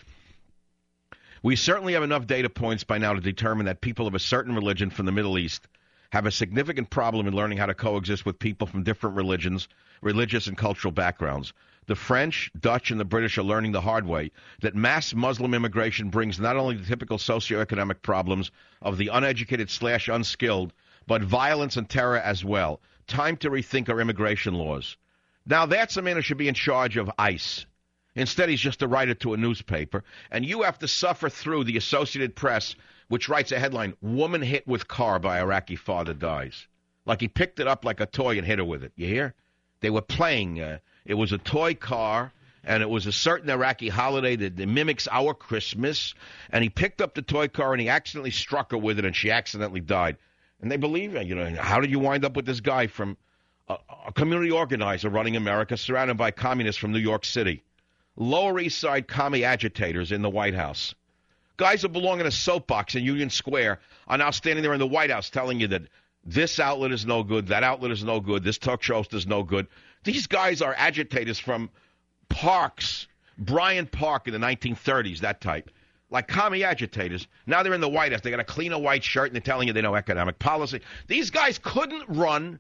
We certainly have enough data points by now to determine that people of a certain religion from the Middle East have a significant problem in learning how to coexist with people from different religions, religious and cultural backgrounds. The French, Dutch, and the British are learning the hard way that mass Muslim immigration brings not only the typical socioeconomic problems of the uneducated/unskilled, but violence and terror as well. Time to rethink our immigration laws. Now, that's a man who should be in charge of ICE. Instead, he's just a writer to a newspaper, and you have to suffer through the Associated Press, which writes a headline, "Woman hit with car by Iraqi father dies." Like he picked it up like a toy and hit her with it. You hear? They were playing. It was a toy car, and it was a certain Iraqi holiday that mimics our Christmas, and he picked up the toy car, and he accidentally struck her with it, and she accidentally died. And they believe it. You know, how did you wind up with this guy from a community organizer running America, surrounded by communists from New York City? Lower East Side commie agitators in the White House. Guys who belong in a soapbox in Union Square are now standing there in the White House telling you that this outlet is no good, that outlet is no good, this talk show host is no good. These guys are agitators from parks, Bryant Park in the 1930s, that type. Like commie agitators. Now they're in the White House. They got a clean white shirt, and they're telling you they know economic policy. These guys couldn't run,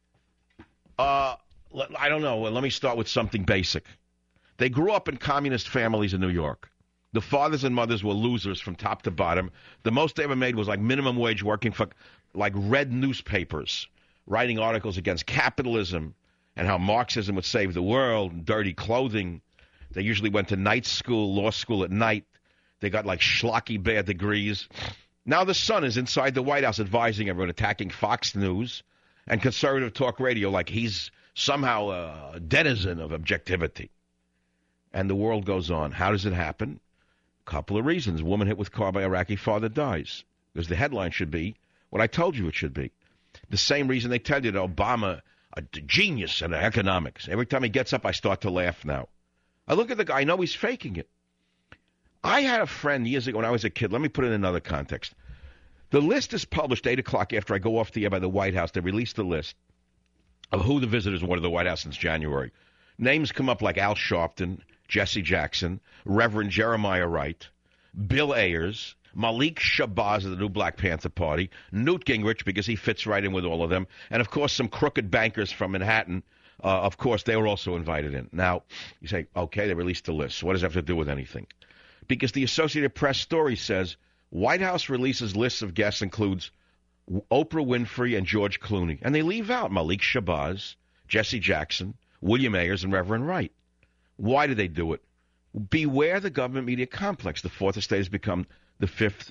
I don't know, let me start with something basic. They grew up in communist families in New York. The fathers and mothers were losers from top to bottom. The most they ever made was like minimum wage working for like red newspapers, writing articles against capitalism and how Marxism would save the world, and dirty clothing. They usually went to night school, law school at night. They got like schlocky bad degrees. Now the Sun is inside the White House advising everyone, attacking Fox News and conservative talk radio like he's somehow a denizen of objectivity. And the world goes on. How does it happen? A couple of reasons. Woman hit with car by Iraqi father dies. Because the headline should be what I told you it should be. The same reason they tell you that Obama, a genius in economics. Every time he gets up, I start to laugh now. I look at the guy. I know he's faking it. I had a friend years ago when I was a kid. Let me put it in another context. The list is published 8 o'clock after I go off the air by the White House. They release the list of who the visitors were to the White House since January. Names come up like Al Sharpton, Jesse Jackson, Reverend Jeremiah Wright, Bill Ayers, Malik Shabazz of the New Black Panther Party, Newt Gingrich, because he fits right in with all of them, and, of course, some crooked bankers from Manhattan. Of course, they were also invited in. Now, you say, okay, they released the list. So what does that have to do with anything? Because the Associated Press story says White House releases lists of guests includes Oprah Winfrey and George Clooney. And they leave out Malik Shabazz, Jesse Jackson, William Ayers, and Reverend Wright. Why do they do it? Beware the government media complex. The fourth estate has become the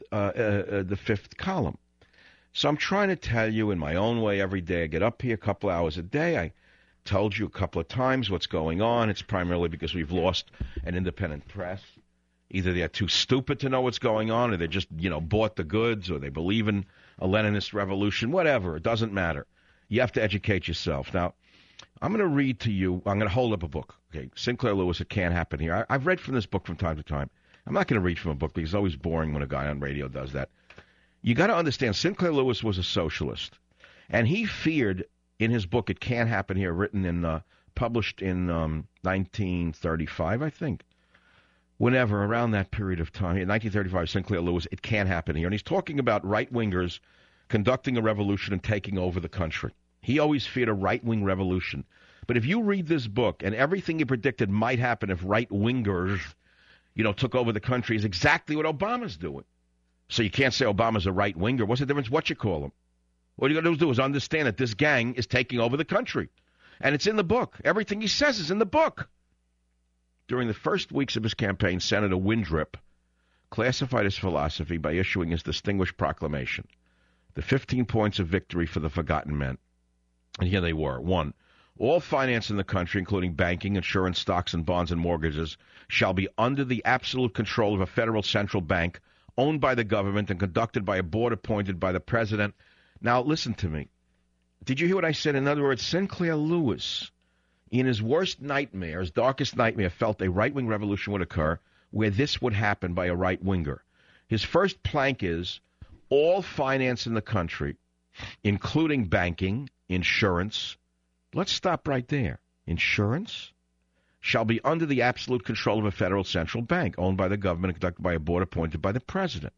fifth column. So I'm trying to tell you in my own way every day. I get up here a couple hours a day. I told you a couple of times what's going on. It's primarily because we've lost an independent press. Either they're too stupid to know what's going on, or they just, bought the goods, or they believe in a Leninist revolution, whatever. It doesn't matter. You have to educate yourself. Now, I'm going to read to you. I'm going to hold up a book. Okay, Sinclair Lewis, It Can't Happen Here. I've read from this book from time to time. I'm not going to read from a book because it's always boring when a guy on radio does that. You got to understand, Sinclair Lewis was a socialist, and he feared in his book It Can't Happen Here, written in published in 1935, I think. Whenever, around that period of time, in 1935, Sinclair Lewis, It Can't Happen Here. And he's talking about right-wingers conducting a revolution and taking over the country. He always feared a right-wing revolution. But if you read this book, and everything he predicted might happen if right-wingers, took over the country, is exactly what Obama's doing. So you can't say Obama's a right-winger. What's the difference what you call him? What you got to do is understand that this gang is taking over the country. And it's in the book. Everything he says is in the book. During the first weeks of his campaign, Senator Windrip classified his philosophy by issuing his distinguished proclamation, the 15 points of victory for the forgotten men. And here they were. 1, all finance in the country, including banking, insurance, stocks, and bonds and mortgages, shall be under the absolute control of a federal central bank owned by the government and conducted by a board appointed by the president. Now, listen to me. Did you hear what I said? In other words, Sinclair Lewis, in his worst nightmare, his darkest nightmare, felt a right-wing revolution would occur where this would happen by a right-winger. His first plank is all finance in the country, including banking, insurance. Let's stop right there. Insurance shall be under the absolute control of a federal central bank owned by the government and conducted by a board appointed by the president.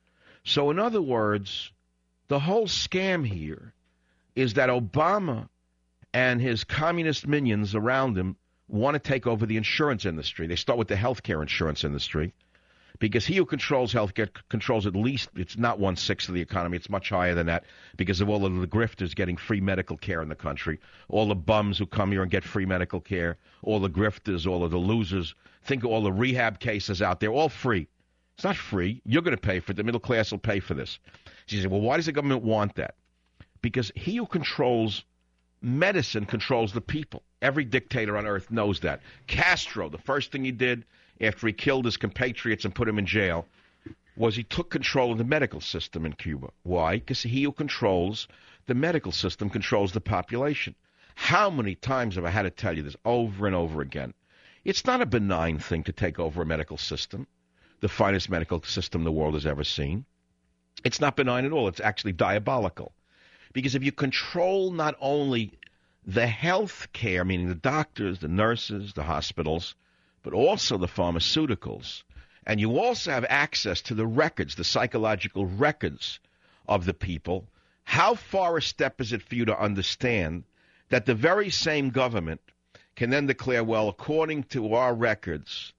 So, in other words, the whole scam here is that Obama and his communist minions around him want to take over the insurance industry. They start with the healthcare insurance industry because he who controls healthcare controls at least, it's not 1/6 of the economy. It's much higher than that because of all of the grifters getting free medical care in the country, all the bums who come here and get free medical care, all the grifters, all of the losers. Think of all the rehab cases out there, all free. It's not free. You're going to pay for it. The middle class will pay for this. She said, well, why does the government want that? Because he who controls medicine controls the people. Every dictator on earth knows that. Castro, the first thing he did after he killed his compatriots and put him in jail was he took control of the medical system in Cuba. Why? Because he who controls the medical system controls the population. How many times have I had to tell you this over and over again? It's not a benign thing to take over a medical system, the finest medical system the world has ever seen. It's not benign at all. It's actually diabolical. Because if you control not only the health care, meaning the doctors, the nurses, the hospitals, but also the pharmaceuticals, and you also have access to the records, the psychological records of the people, how far a step is it for you to understand that the very same government can then declare, well, according to our records,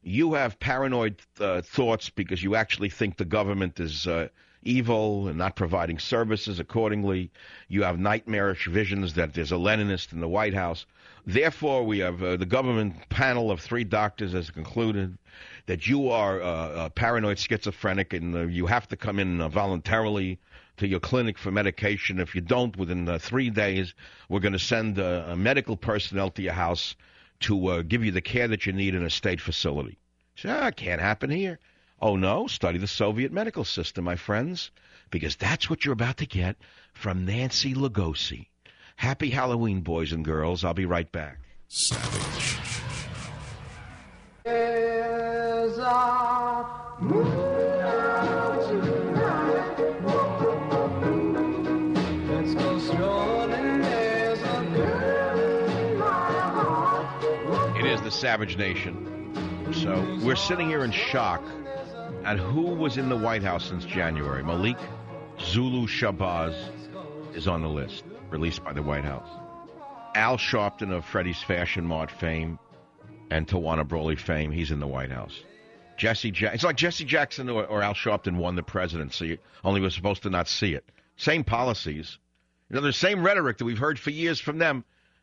You have paranoid thoughts because you actually think the government is evil and not providing services accordingly. You have nightmarish visions that there's a Leninist in the White House. Therefore, we have the government panel of 3 doctors has concluded that you are paranoid schizophrenic and you have to come in voluntarily to your clinic for medication. If you don't, within 3 days, we're going to send medical personnel to your house to give you the care that you need in a state facility. So, it can't happen here. Oh, no? Study the Soviet medical system, my friends, because that's what you're about to get from Nancy Lugosi. Happy Halloween, boys and girls. I'll be right back. Savage. There's a moon out tonight. Let's go strolling. There's a girl in my heart. It is the Savage Nation. So we're sitting here in shock at who was in the White House since January. Malik Zulu Shabazz is on the list, released by the White House. Al Sharpton of Freddie's Fashion Mart fame and Tawana Brawley fame, he's in the White House. It's like Jesse Jackson or Al Sharpton won the presidency, only we're supposed to not see it. Same policies. You know, the same rhetoric that we've heard for years from them.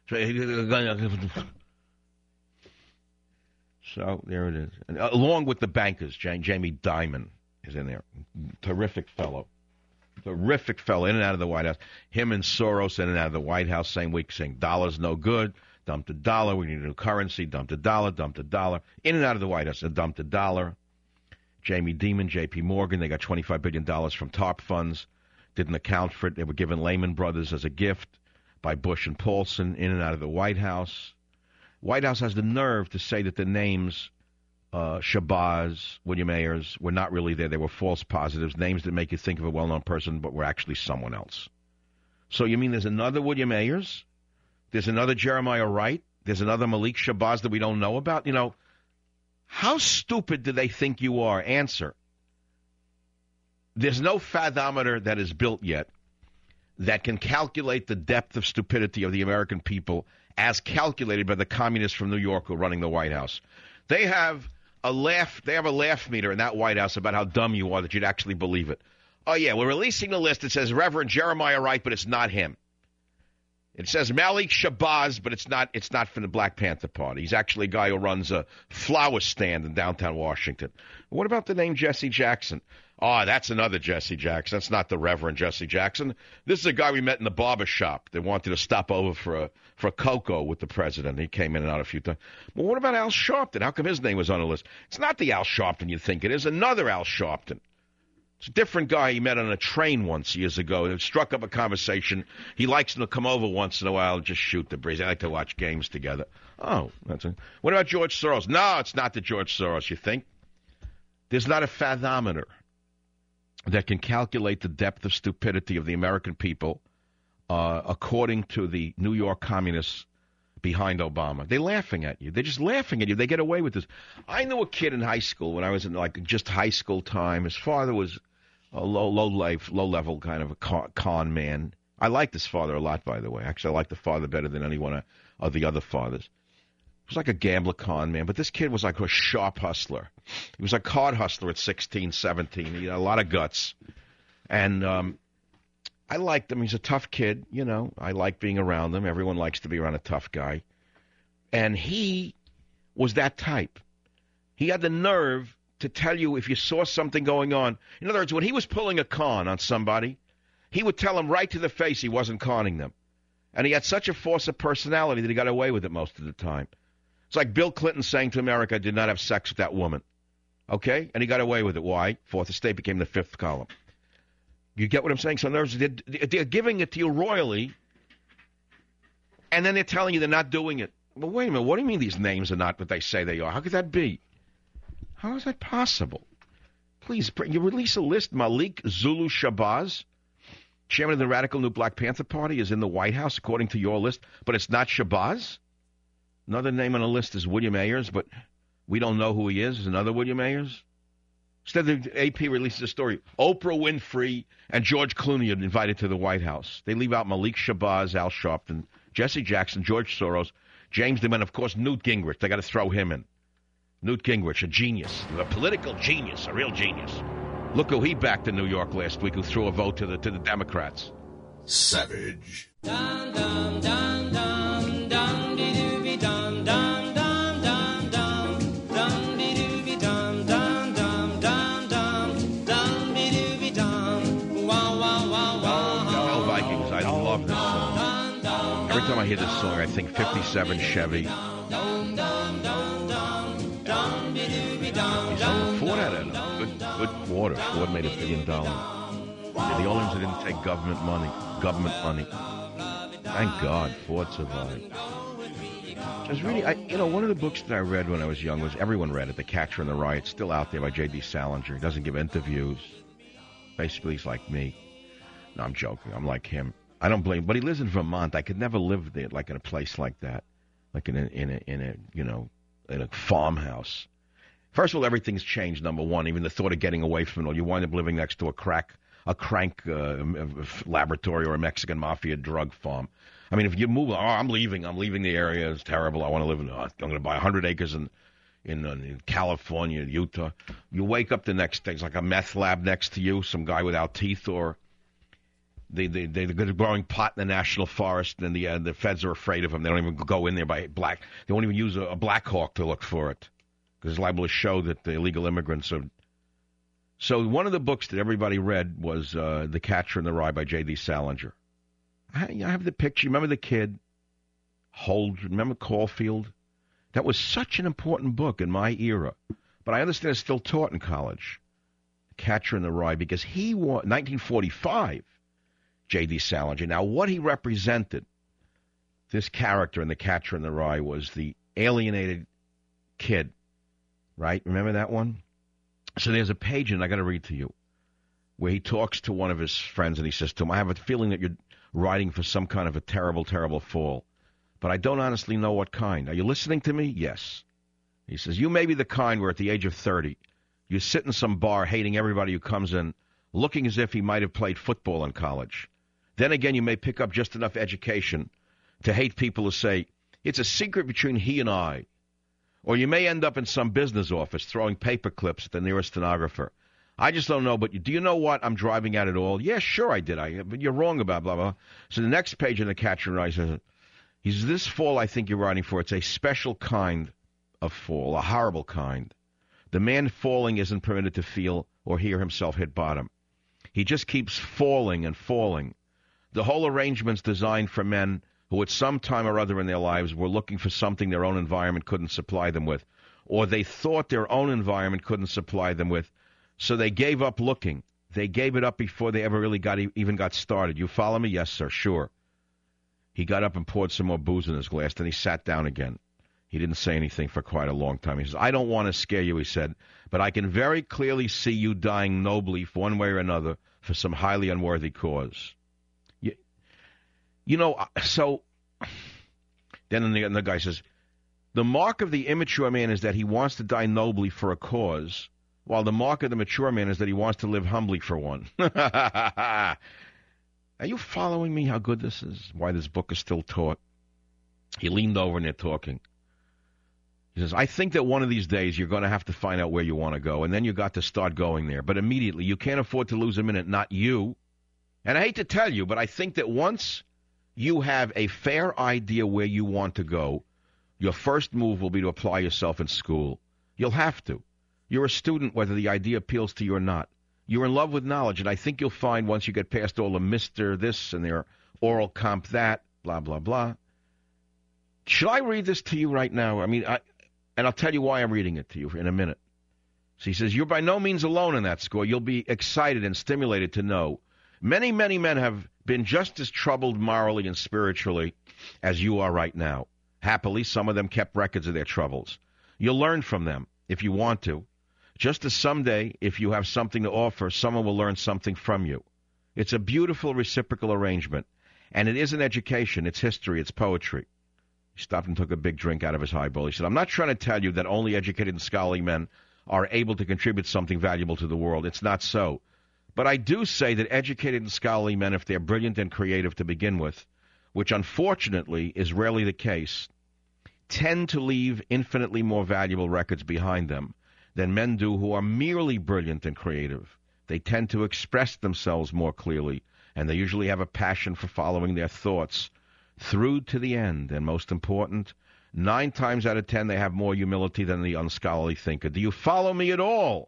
So there it is. And, along with the bankers, Jamie Dimon is in there. Terrific fellow. Terrific fellow, in and out of the White House. Him and Soros in and out of the White House same week saying dollar's no good, dump the dollar, we need a new currency, dump the dollar. In and out of the White House, dump the dollar. Jamie Dimon, J.P. Morgan, they got $25 billion from TARP funds, didn't account for it. They were given Lehman Brothers as a gift by Bush and Paulson, in and out of the White House. White House has the nerve to say that the names Shabazz, William Ayers, were not really there. They were false positives, names that make you think of a well-known person but were actually someone else. So you mean there's another William Ayers? There's another Jeremiah Wright? There's another Malik Shabazz that we don't know about? You know, how stupid do they think you are? Answer. There's no fathometer that is built yet that can calculate the depth of stupidity of the American people as calculated by the communists from New York who are running the White House. They have a laugh meter in that White House about how dumb you are that you'd actually believe it. Oh, yeah, we're releasing the list. It says Reverend Jeremiah Wright, but it's not him. It says Malik Shabazz, but it's not from the Black Panther Party. He's actually a guy who runs a flower stand in downtown Washington. What about the name Jesse Jackson? Oh, that's another Jesse Jackson. That's not the Reverend Jesse Jackson. This is a guy we met in the barber shop. They wanted to stop over for a cocoa with the president. He came in and out a few times. Well, what about Al Sharpton? How come his name was on the list? It's not the Al Sharpton you think it is. Another Al Sharpton. It's a different guy he met on a train once years ago. It struck up a conversation. He likes to come over once in a while and just shoot the breeze. I like to watch games together. Oh, that's it. What about George Soros? No, it's not the George Soros, you think? There's not a fathometer that can calculate the depth of stupidity of the American people, according to the New York communists behind Obama. They're laughing at you. They're just laughing at you. They get away with this. I knew a kid in high school when I was in just high school time. His father was a low-level kind of a con man. I liked his father a lot, by the way. Actually, I liked the father better than any one of the other fathers. He was like a gambler con man, but this kid was like a sharp hustler. He was a card hustler at 16, 17. He had a lot of guts. And I liked him. He's a tough kid, you know. I like being around him. Everyone likes to be around a tough guy. And he was that type. He had the nerve to tell you if you saw something going on. In other words, when he was pulling a con on somebody, he would tell them right to the face he wasn't conning them. And he had such a force of personality that he got away with it most of the time. It's like Bill Clinton saying to America, I did not have sex with that woman. Okay? And he got away with it. Why? Fourth Estate became the fifth column. You get what I'm saying? So in other words, they're giving it to you royally, and then they're telling you they're not doing it. Well, wait a minute. What do you mean these names are not what they say they are? How could that be? How is that possible? Please, you release a list. Malik Zulu Shabazz, chairman of the Radical New Black Panther Party, is in the White House, according to your list, but it's not Shabazz? Another name on the list is William Ayers, but we don't know who he is. Is another William Ayers? Instead, the AP releases a story. Oprah Winfrey and George Clooney are invited to the White House. They leave out Malik Shabazz, Al Sharpton, Jesse Jackson, George Soros, James Dimon, of course, Newt Gingrich. They got to throw him in. Newt Gingrich, a genius, a political genius, a real genius. Look who he backed in New York last week, who threw a vote to the Democrats. Savage. Dum dum dum dum dum dee doo dum dum dum dum dum dum dee doo dum dum dum dum dum dum dee doo dum wow wow wow wow. Hell Vikings, I love this song. Every time I hear this song, I think 57 Chevy. Ford had a good quarter. Ford made $1 billion. They're the only ones that didn't take government money. Thank God Ford survived. I was reading, one of the books that I read when I was young was, everyone read it, The Catcher in the Rye. It's still out there by J.D. Salinger. He doesn't give interviews. Basically, he's like me. No, I'm joking. I'm like him. I don't blame him. But he lives in Vermont. I could never live there, like in a place like that, like in a farmhouse. First of all, everything's changed, number one. Even the thought of getting away from it all. You wind up living next to a crank laboratory or a Mexican mafia drug farm. I mean, if you move, I'm leaving the area. It's terrible. I want to live I'm going to buy 100 acres in California, Utah. You wake up the next day, it's like a meth lab next to you, some guy without teeth, or they're growing pot in the national forest, and the feds are afraid of them. They don't even go in there by black. They won't even use a Black Hawk to look for it, because it's liable to show that the illegal immigrants are. So one of the books that everybody read was The Catcher in the Rye by J.D. Salinger. I have the picture. Remember the kid? Remember Caulfield? That was such an important book in my era. But I understand it's still taught in college. The Catcher in the Rye, because he was 1945, J.D. Salinger. Now, what he represented, this character in The Catcher in the Rye, was the alienated kid. Right? Remember that one? So there's a page, and I got to read to you, where he talks to one of his friends, and he says to him, I have a feeling that you're riding for some kind of a terrible, terrible fall, but I don't honestly know what kind. Are you listening to me? Yes. He says, you may be the kind where at the age of 30, you sit in some bar hating everybody who comes in, looking as if he might have played football in college. Then again, you may pick up just enough education to hate people who say, it's a secret between he and I. Or you may end up in some business office throwing paper clips at the nearest stenographer. I just don't know, but do you know what I'm driving at all? Yeah, sure I did. But you're wrong about blah, blah. So the next page in The Catcher in the Rye says, this fall I think you're riding for, it's a special kind of fall, a horrible kind. The man falling isn't permitted to feel or hear himself hit bottom. He just keeps falling and falling. The whole arrangement's designed for men who at some time or other in their lives were looking for something their own environment couldn't supply them with, or they thought their own environment couldn't supply them with, so they gave up looking. They gave it up before they ever really even got started. You follow me? Yes, sir, sure. He got up and poured some more booze in his glass, then he sat down again. He didn't say anything for quite a long time. He says, I don't want to scare you, he said, but I can very clearly see you dying nobly, for one way or another, for some highly unworthy cause. So then the guy says, the mark of the immature man is that he wants to die nobly for a cause, while the mark of the mature man is that he wants to live humbly for one. Are you following me how good this is? Why this book is still taught? He leaned over and they're talking. He says, I think that one of these days you're going to have to find out where you want to go, and then you got to start going there. But immediately, you can't afford to lose a minute, not you. And I hate to tell you, but I think that once you have a fair idea where you want to go, your first move will be to apply yourself in school. You'll have to. You're a student whether the idea appeals to you or not. You're in love with knowledge, and I think you'll find once you get past all the Mr. this and their oral comp that, blah, blah, blah. Should I read this to you right now? And I'll tell you why I'm reading it to you in a minute. So he says, you're by no means alone in that score. You'll be excited and stimulated to know. Many, many men have been just as troubled morally and spiritually as you are right now. Happily, some of them kept records of their troubles. You'll learn from them if you want to. Just as someday, if you have something to offer, someone will learn something from you. It's a beautiful reciprocal arrangement. And it isn't education, it's history, it's poetry. He stopped and took a big drink out of his highball. He said, I'm not trying to tell you that only educated and scholarly men are able to contribute something valuable to the world. It's not so. But I do say that educated and scholarly men, if they're brilliant and creative to begin with, which unfortunately is rarely the case, tend to leave infinitely more valuable records behind them than men do who are merely brilliant and creative. They tend to express themselves more clearly, and they usually have a passion for following their thoughts through to the end. And most important, 9 times out of 10, they have more humility than the unscholarly thinker. Do you follow me at all?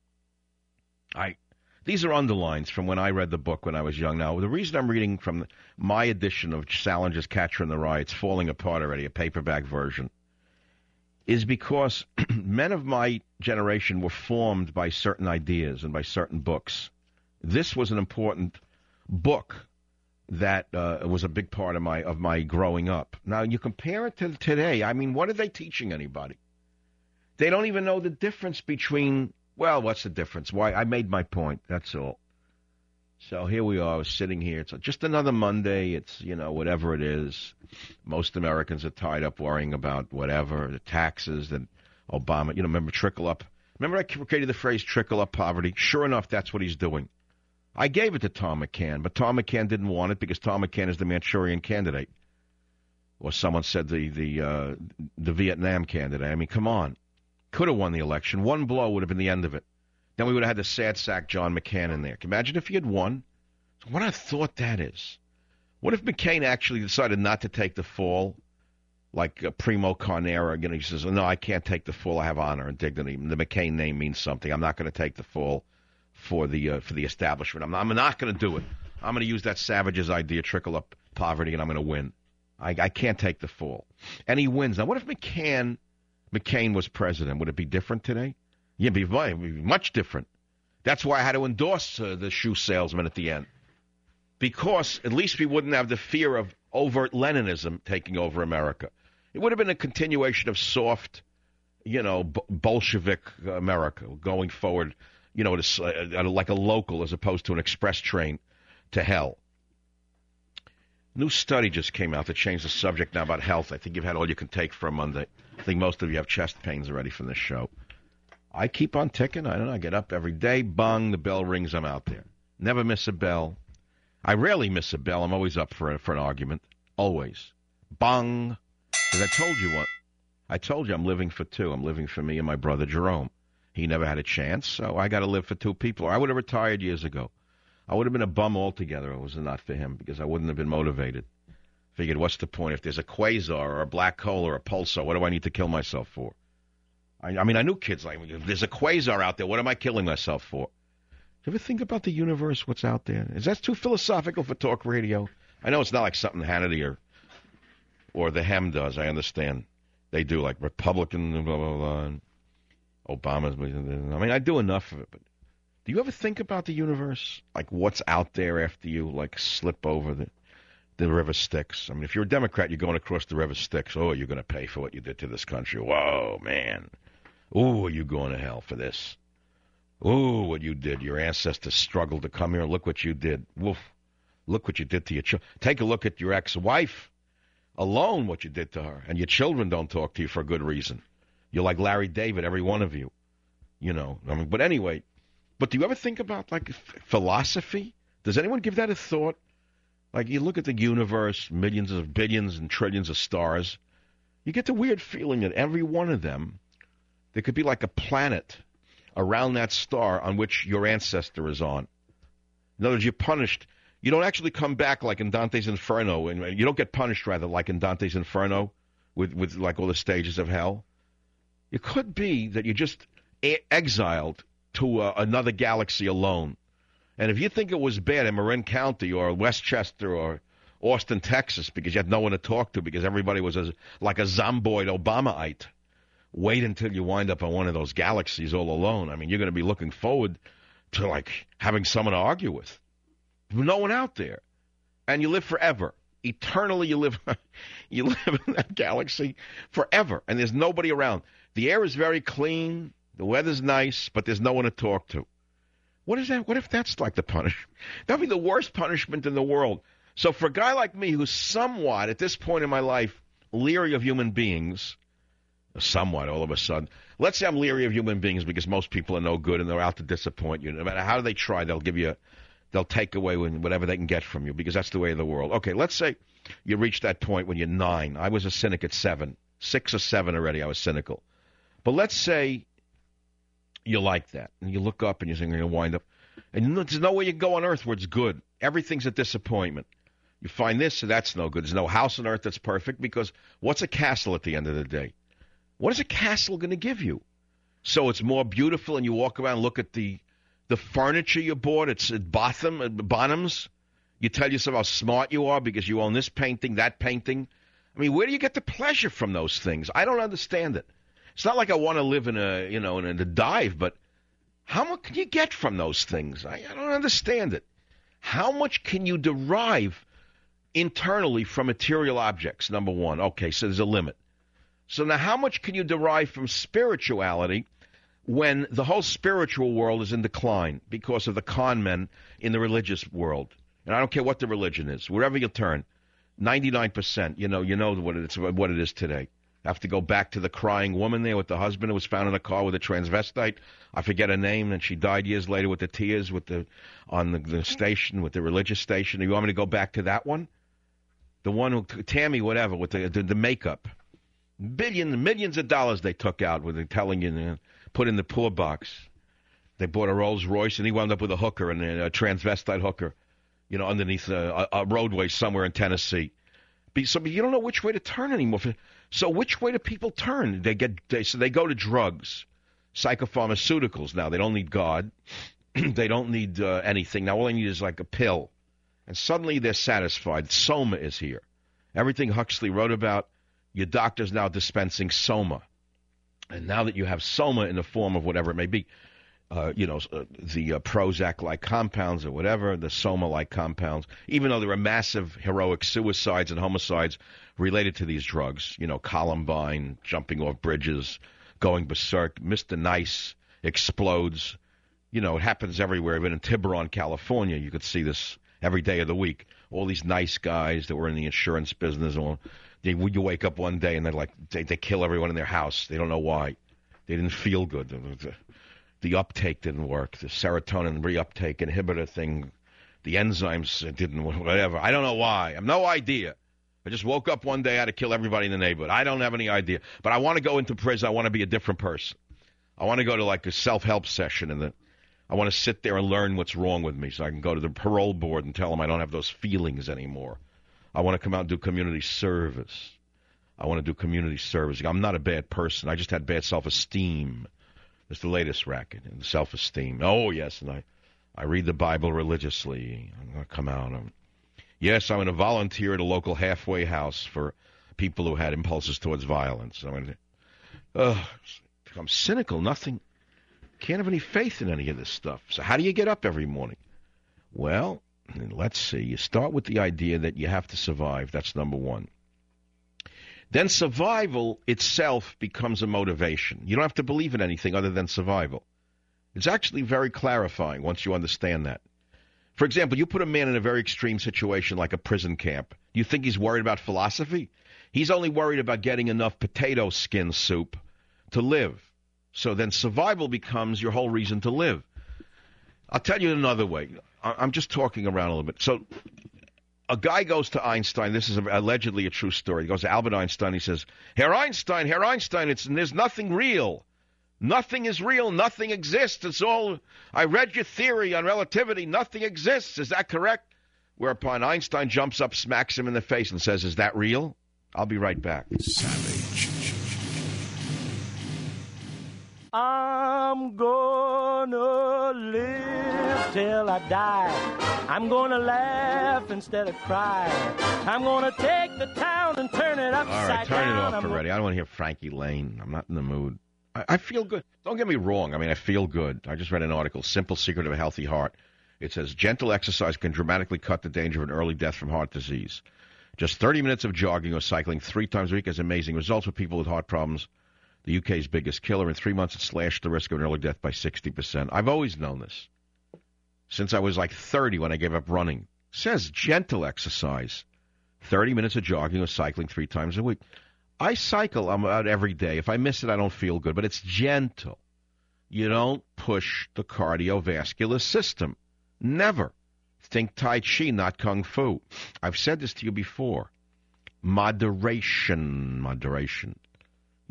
These are underlines from when I read the book when I was young. Now, the reason I'm reading from my edition of Salinger's Catcher in the Rye, it's falling apart already, a paperback version, is because men of my generation were formed by certain ideas and by certain books. This was an important book that was a big part of my growing up. Now, you compare it to today. I mean, what are they teaching anybody? They don't even know the difference between, well, what's the difference? Why? I made my point. That's all. So here we are, sitting here. It's just another Monday. It's, whatever it is. Most Americans are tied up worrying about whatever, the taxes, and Obama. Remember trickle up? Remember I created the phrase trickle up poverty? Sure enough, that's what he's doing. I gave it to Tom McCann, but Tom McCann didn't want it because Tom McCann is the Manchurian candidate. Or someone said the Vietnam candidate. I mean, come on. Could have won the election. One blow would have been the end of it. Then we would have had the sad sack John McCain in there. Imagine if he had won. What a thought that is. What if McCain actually decided not to take the fall, like Primo Carnera? He says, no, I can't take the fall. I have honor and dignity. The McCain name means something. I'm not going to take the fall for the establishment. I'm not going to do it. I'm going to use that Savage's idea, trickle up poverty, and I'm going to win. I can't take the fall. And he wins. Now, what if McCain was president? Would it be different today? Yeah, it'd be much different. That's why I had to endorse the shoe salesman at the end. Because at least we wouldn't have the fear of overt Leninism taking over America. It would have been a continuation of soft, Bolshevik America going forward, like a local as opposed to an express train to hell. New study just came out to change the subject now about health. I think you've had all you can take for a Monday. I think most of you have chest pains already from this show. I keep on ticking. I don't know. I get up every day. Bung. The bell rings. I'm out there. Never miss a bell. I rarely miss a bell. I'm always up for an argument. Always. Bung. Because I told you I'm living for two. I'm living for me and my brother Jerome. He never had a chance, so I got to live for two people. Or I would have retired years ago. I would have been a bum altogether if it was not for him because I wouldn't have been motivated. Figured, what's the point? If there's a quasar or a black hole or a pulsar, what do I need to kill myself for? I mean, I knew kids like, if there's a quasar out there, what am I killing myself for? Do you ever think about the universe, what's out there? Is that too philosophical for talk radio? I know it's not like something Hannity or the Hem does. I understand. They do, like Republican, blah, blah, blah, and Obama's. I mean, I do enough of it, but do you ever think about the universe? Like what's out there after you, like, slip over the river Styx? I mean, if you're a Democrat, you're going across the river Styx. Oh, you're going to pay for what you did to this country. Whoa, man. Ooh, are you going to hell for this? Ooh, what you did. Your ancestors struggled to come here. Look what you did. Woof. Look what you did to your children. Take a look at your ex-wife alone, what you did to her. And your children don't talk to you for a good reason. You're like Larry David, every one of you. But anyway, but do you ever think about, like, philosophy? Does anyone give that a thought? Like, you look at the universe, millions of billions and trillions of stars. You get the weird feeling that every one of them, there could be like a planet around that star on which your ancestor is on. In other words, you're punished. You don't actually come back like in Dante's Inferno. And you don't get punished, rather, like in Dante's Inferno with like all the stages of hell. It could be that you're just exiled to another galaxy alone. And if you think it was bad in Marin County or Westchester or Austin, Texas, because you had no one to talk to because everybody was like a zomboid Obamaite, wait until you wind up on one of those galaxies all alone. I mean, you're going to be looking forward to, like, having someone to argue with. No one out there. And you live forever. Eternally you live in that galaxy forever. And there's nobody around. The air is very clean. The weather's nice, but there's no one to talk to. What is that? What if that's like the punishment? That would be the worst punishment in the world. So for a guy like me who's somewhat, at this point in my life, leery of human beings, somewhat all of a sudden, let's say I'm leery of human beings because most people are no good and they're out to disappoint you. No matter how they try, they'll take away whatever they can get from you because that's the way of the world. Okay, let's say you reach that point when you're 9. I was a cynic at 7. 6 or 7 already. I was cynical. But let's say you like that, and you look up and you're going to wind up, and there's no way you can go on earth where it's good. Everything's a disappointment. You find this, so that's no good. There's no house on earth that's perfect, because what's a castle at the end of the day? What is a castle going to give you? So it's more beautiful, and you walk around and look at the furniture you bought. It's at Bonhams. You tell yourself how smart you are because you own this painting, that painting. I mean, where do you get the pleasure from those things? I don't understand it. It's not like I want to live in a dive, but how much can you get from those things? I don't understand it. How much can you derive internally from material objects, number one? Okay, so there's a limit. So now how much can you derive from spirituality when the whole spiritual world is in decline because of the con men in the religious world? And I don't care what the religion is, wherever you turn, 99%, you know what it is today. Have to go back to the crying woman there with the husband who was found in a car with a transvestite. I forget her name, and she died years later with the tears on the station, with the religious station. You want me to go back to that one? The one who, Tammy, whatever, with the makeup. Millions of dollars they took out with it, telling you, put in the poor box. They bought a Rolls Royce, and he wound up with a hooker, and a transvestite hooker, underneath a roadway somewhere in Tennessee. So you don't know which way to turn anymore. So which way do people turn? They go to drugs, psychopharmaceuticals. Now they don't need God, they don't need anything. Now all they need is like a pill, and suddenly they're satisfied. Soma is here. Everything Huxley wrote about, your doctor's now dispensing Soma, and now that you have Soma in the form of whatever it may be, the Prozac-like compounds or whatever, the Soma-like compounds, even though there are massive heroic suicides and homicides related to these drugs, Columbine, jumping off bridges, going berserk, Mr. Nice explodes. It happens everywhere. Even in Tiburon, California, you could see this every day of the week. All these nice guys that were in the insurance business, you wake up one day and they're like, they kill everyone in their house. They don't know why. They didn't feel good. The uptake didn't work. The serotonin reuptake inhibitor thing, the enzymes didn't work, whatever. I don't know why. I have no idea. I just woke up one day, I had to kill everybody in the neighborhood. I don't have any idea. But I want to go into prison. I want to be a different person. I want to go to like a self-help session, and I want to sit there and learn what's wrong with me so I can go to the parole board and tell them I don't have those feelings anymore. I want to come out and do community service. I'm not a bad person. I just had bad self-esteem. It's the latest racket, and self-esteem. Oh, yes, and I read the Bible religiously. I'm going to come out. Yes, I'm going to volunteer at a local halfway house for people who had impulses towards violence. I'm cynical. Nothing. Can't have any faith in any of this stuff. So how do you get up every morning? Well, let's see. You start with the idea that you have to survive. That's number one. Then survival itself becomes a motivation. You don't have to believe in anything other than survival. It's actually very clarifying once you understand that. For example, you put a man in a very extreme situation like a prison camp. Do you think he's worried about philosophy? He's only worried about getting enough potato skin soup to live. So then survival becomes your whole reason to live. I'll tell you another way. I'm just talking around a little bit. So a guy goes to Einstein. This is allegedly a true story. He goes to Albert Einstein. He says, Herr Einstein, there's nothing real. Nothing is real. Nothing exists. It's all, I read your theory on relativity. Nothing exists. Is that correct? Whereupon Einstein jumps up, smacks him in the face, and says, is that real? I'll be right back. Savage. I'm gonna live till I die. I'm gonna laugh instead of cry. I'm gonna take the town and turn it upside down. All right, turn it off already. I don't want to hear Frankie Lane. I'm not in the mood. I feel good. Don't get me wrong. I mean, I feel good. I just read an article, Simple Secret of a Healthy Heart. It says, gentle exercise can dramatically cut the danger of an early death from heart disease. Just 30 minutes of jogging or cycling 3 times a week has amazing results for people with heart problems. The UK's biggest killer. In 3 months, it slashed the risk of an early death by 60%. I've always known this. Since I was like 30 when I gave up running. It says gentle exercise. 30 minutes of jogging or cycling 3 times a week. I cycle. I'm out every day. If I miss it, I don't feel good. But it's gentle. You don't push the cardiovascular system. Never. Think Tai Chi, not Kung Fu. I've said this to you before. Moderation.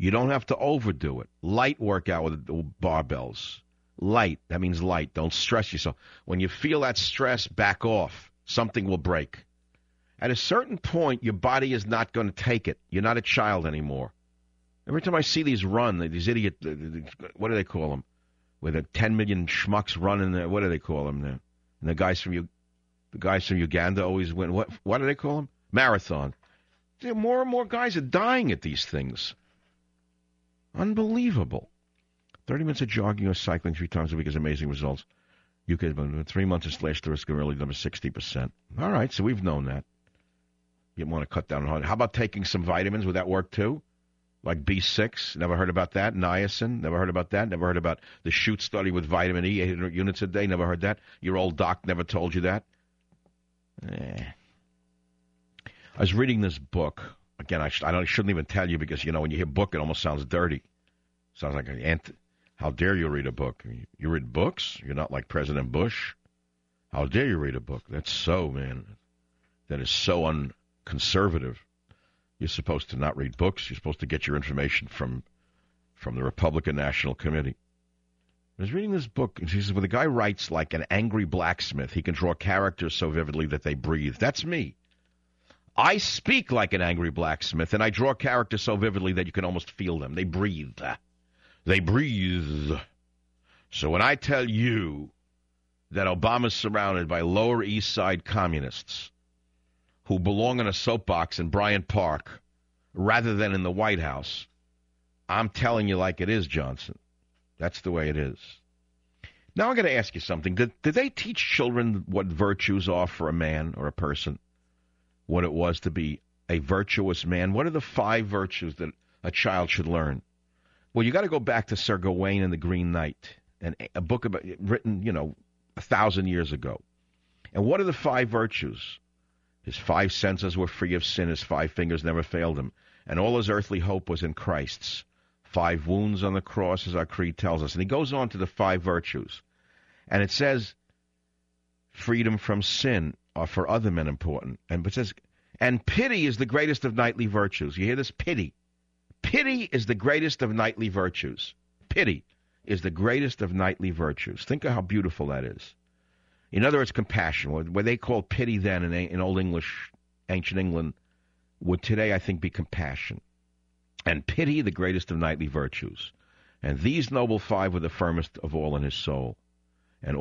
You don't have to overdo it. Light workout with barbells. Light. That means light. Don't stress yourself. When you feel that stress, back off. Something will break. At a certain point, your body is not going to take it. You're not a child anymore. Every time I see these idiot, what do they call them? Where the 10 million schmucks running there. What do they call them there? And the guys from Uganda always win. What do they call them? Marathon. More and more guys are dying at these things. Unbelievable. 30 minutes of jogging or cycling 3 times a week is amazing results. UK has been 3 months to slash the risk of early number 60%. All right, so we've known that. You want to cut down on. How about taking some vitamins? Would that work too? Like B6? Never heard about that. Niacin? Never heard about that. Never heard about the shoot study with vitamin E, 800 units a day. Never heard that. Your old doc never told you that. I was reading this book. Again, I shouldn't even tell you because, when you hear book, it almost sounds dirty. Sounds like how dare you read a book? You read books? You're not like President Bush. How dare you read a book? That's so, man. That is so unconservative. You're supposed to not read books. You're supposed to get your information from the Republican National Committee. I was reading this book, and she says, when the guy writes like an angry blacksmith, he can draw characters so vividly that they breathe. That's me. I speak like an angry blacksmith, and I draw characters so vividly that you can almost feel them. They breathe. They breathe. So when I tell you that Obama's surrounded by Lower East Side communists who belong in a soapbox in Bryant Park rather than in the White House, I'm telling you like it is, Johnson. That's the way it is. Now I'm going to ask you something. Did they teach children what virtues are for a man or a person? What it was to be a virtuous man? What are the 5 virtues that a child should learn? Well, you got to go back to Sir Gawain and the Green Knight, and a book written, 1,000 years ago. And what are the 5 virtues? His 5 senses were free of sin. His 5 fingers never failed him. And all his earthly hope was in Christ's. 5 wounds on the cross, as our creed tells us. And he goes on to the 5 virtues. And it says, freedom from sin are for other men important. And it says, and pity is the greatest of knightly virtues. You hear this? Pity. Pity is the greatest of knightly virtues. Pity is the greatest of knightly virtues. Think of how beautiful that is. In other words, compassion. What they called pity then in Old English, ancient England, would today, I think, be compassion. And pity, the greatest of knightly virtues. And these noble 5 were the firmest of all in his soul. And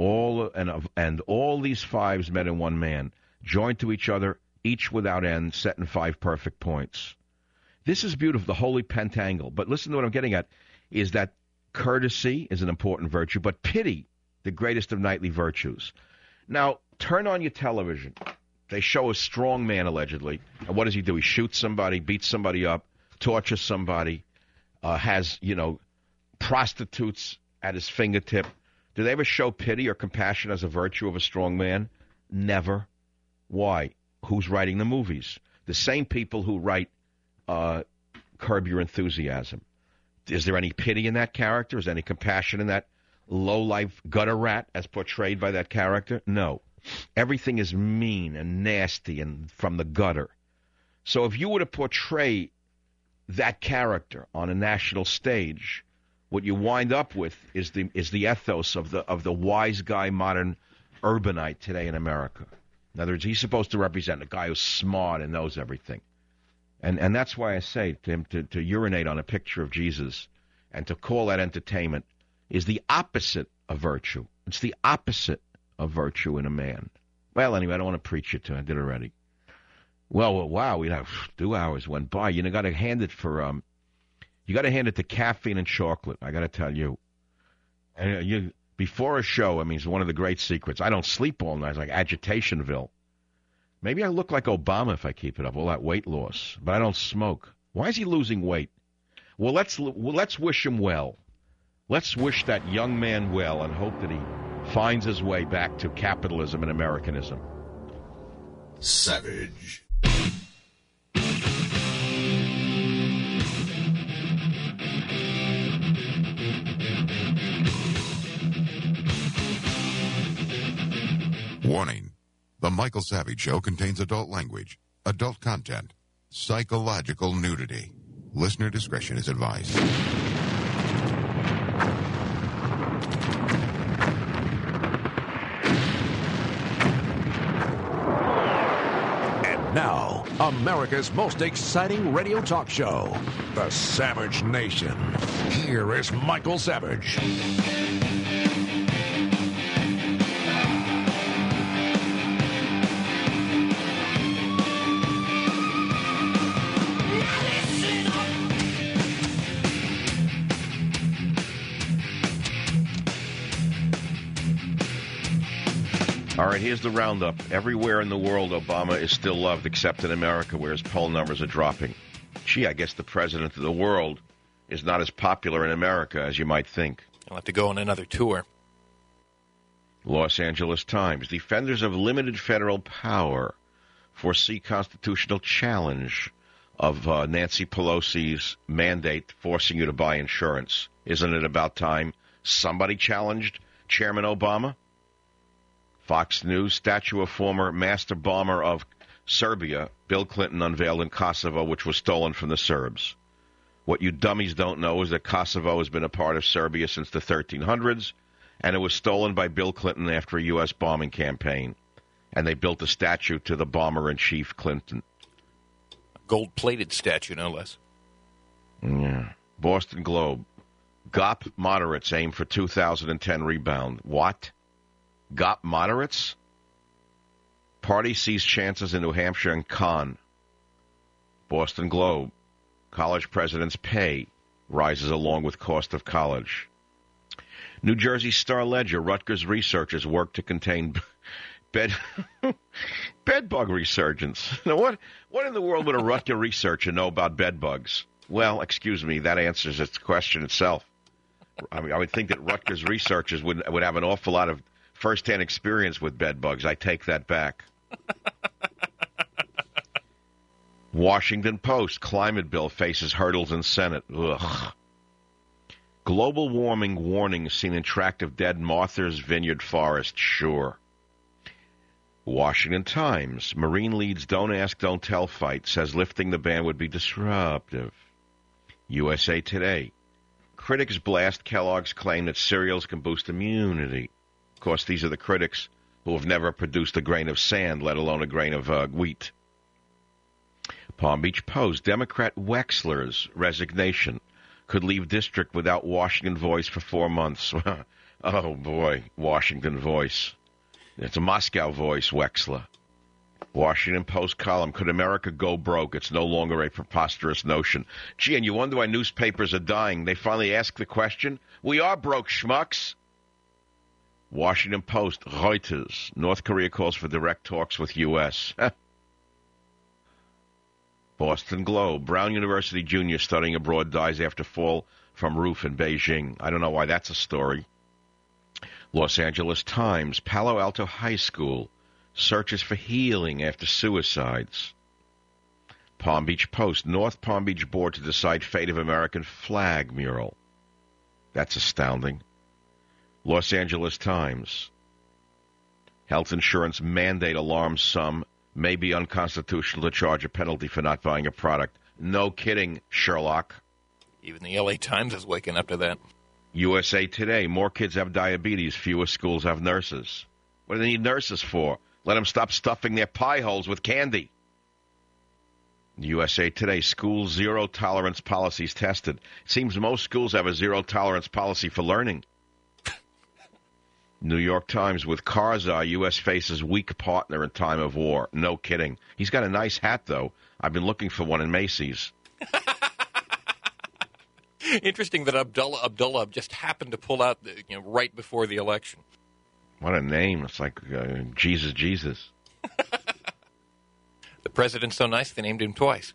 all these 5s met in one man, joined to each other, each without end, set in 5 perfect points. This is beautiful, the holy pentangle. But listen to what I'm getting at, is that courtesy is an important virtue, but pity, the greatest of knightly virtues. Now, turn on your television. They show a strong man, allegedly. And what does he do? He shoots somebody, beats somebody up, tortures somebody, has, prostitutes at his fingertip. Do they ever show pity or compassion as a virtue of a strong man? Never. Why? Who's writing the movies? The same people who write Curb Your Enthusiasm. Is there any pity in that character? Is there any compassion in that low-life gutter rat as portrayed by that character? No. Everything is mean and nasty and from the gutter. So if you were to portray that character on a national stage, what you wind up with is the ethos of the wise guy, modern urbanite today in America. In other words, he's supposed to represent a guy who's smart and knows everything. And that's why I say to him to urinate on a picture of Jesus and to call that entertainment is the opposite of virtue. It's the opposite of virtue in a man. Well, anyway, I don't want to preach it to him. I did already. Well, wow, 2 hours went by. You got to hand it to caffeine and chocolate. I got to tell you. And before a show, it's one of the great secrets. I don't sleep all night. It's like Agitationville. Maybe I look like Obama if I keep it up, all that weight loss. But I don't smoke. Why is he losing weight? Well, let's wish him well. Let's wish that young man well and hope that he finds his way back to capitalism and Americanism. Savage. Warning. The Michael Savage Show contains adult language, adult content, psychological nudity. Listener discretion is advised. And now, America's most exciting radio talk show, The Savage Nation. Here is Michael Savage. All right, here's the roundup. Everywhere in the world, Obama is still loved, except in America, where his poll numbers are dropping. Gee, I guess the president of the world is not as popular in America as you might think. He'll have to go on another tour. Los Angeles Times. Defenders of limited federal power foresee constitutional challenge of Nancy Pelosi's mandate forcing you to buy insurance. Isn't it about time somebody challenged Chairman Obama? Fox News, statue of former master bomber of Serbia, Bill Clinton, unveiled in Kosovo, which was stolen from the Serbs. What you dummies don't know is that Kosovo has been a part of Serbia since the 1300s, and it was stolen by Bill Clinton after a U.S. bombing campaign. And they built a statue to the bomber-in-chief Clinton. A gold-plated statue, no less. Yeah. Boston Globe. GOP moderates aim for 2010 rebound. What? GOP moderates? Party sees chances in New Hampshire and Con. Boston Globe. College presidents' pay rises along with cost of college. New Jersey Star-Ledger. Rutgers researchers work to contain bed bug resurgence. Now, what in the world would a Rutgers researcher know about bed bugs? Well, excuse me, that answers its question itself. I mean, I would think that Rutgers researchers would have an awful lot of first-hand experience with bed bugs. I take that back. Washington Post. Climate bill faces hurdles in Senate. Ugh. Global warming warning seen in tract of dead Martha's Vineyard forest. Sure. Washington Times. Marine leads don't ask, don't tell fight. Says lifting the ban would be disruptive. USA Today. Critics blast Kellogg's claim that cereals can boost immunity. Of course, these are the critics who have never produced a grain of sand, let alone a grain of wheat. Palm Beach Post. Democrat Wexler's resignation could leave district without Washington voice for 4 months. Oh, boy, Washington voice. It's a Moscow voice, Wexler. Washington Post column. Could America go broke? It's no longer a preposterous notion. Gee, and you wonder why newspapers are dying. They finally ask the question. We are broke, schmucks. Washington Post, Reuters. North Korea calls for direct talks with U.S. Boston Globe. Brown University junior studying abroad dies after fall from roof in Beijing. I don't know why that's a story. Los Angeles Times. Palo Alto High School searches for healing after suicides. Palm Beach Post. North Palm Beach board to decide fate of American flag mural. That's astounding. Los Angeles Times. Health insurance mandate alarms some. May be unconstitutional to charge a penalty for not buying a product. No kidding, Sherlock. Even the L.A. Times is waking up to that. USA Today. More kids have diabetes. Fewer schools have nurses. What do they need nurses for? Let them stop stuffing their pie holes with candy. USA Today. School zero-tolerance policies tested. It seems most schools have a zero-tolerance policy for learning. New York Times. With Karzai, U.S. faces weak partner in time of war. No kidding. He's got a nice hat, though. I've been looking for one in Macy's. Interesting that Abdullah just happened to pull out right before the election. What a name. It's like Jesus. The president's so nice, they named him twice.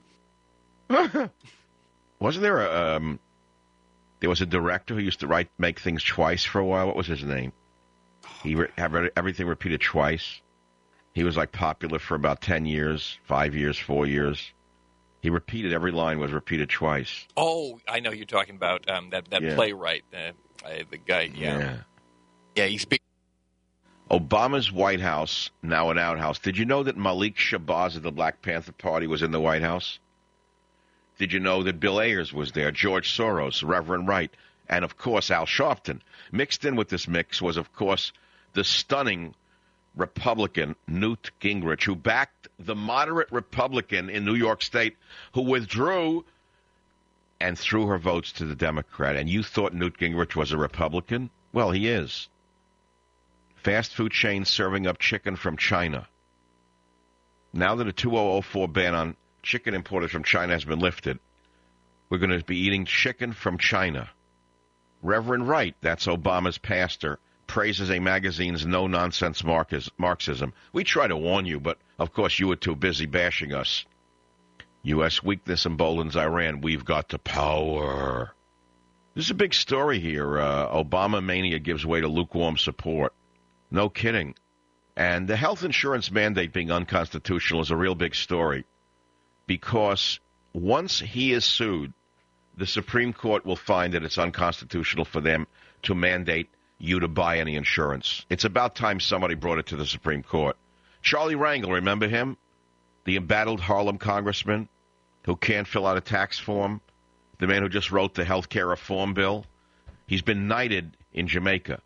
Wasn't there there was a director who used to make things twice for a while? What was his name? He had everything repeated twice. He was popular for about 10 years, 5 years, 4 years. He repeated, every line was repeated twice. Oh, I know you're talking about that playwright, the guy. Yeah, he speaks. Obama's White House, now an outhouse. Did you know that Malik Shabazz of the Black Panther Party was in the White House? Did you know that Bill Ayers was there, George Soros, Reverend Wright, and, of course, Al Sharpton? Mixed in with this mix was, of course, the stunning Republican Newt Gingrich, who backed the moderate Republican in New York State who withdrew and threw her votes to the Democrat. And you thought Newt Gingrich was a Republican? Well, he is. Fast food chains serving up chicken from China. Now that a 2004 ban on chicken imported from China has been lifted, we're going to be eating chicken from China. Reverend Wright, that's Obama's pastor, praises a magazine's no-nonsense Marxism. We try to warn you, but, of course, you were too busy bashing us. U.S. weakness emboldens Iran. We've got the power. This is a big story here. Obama mania gives way to lukewarm support. No kidding. And the health insurance mandate being unconstitutional is a real big story, because once he is sued, the Supreme Court will find that it's unconstitutional for them to mandate you to buy any insurance. It's about time somebody brought it to the Supreme Court. Charlie Rangel, remember him? The embattled Harlem congressman who can't fill out a tax form? The man who just wrote the health care reform bill? He's been knighted in Jamaica.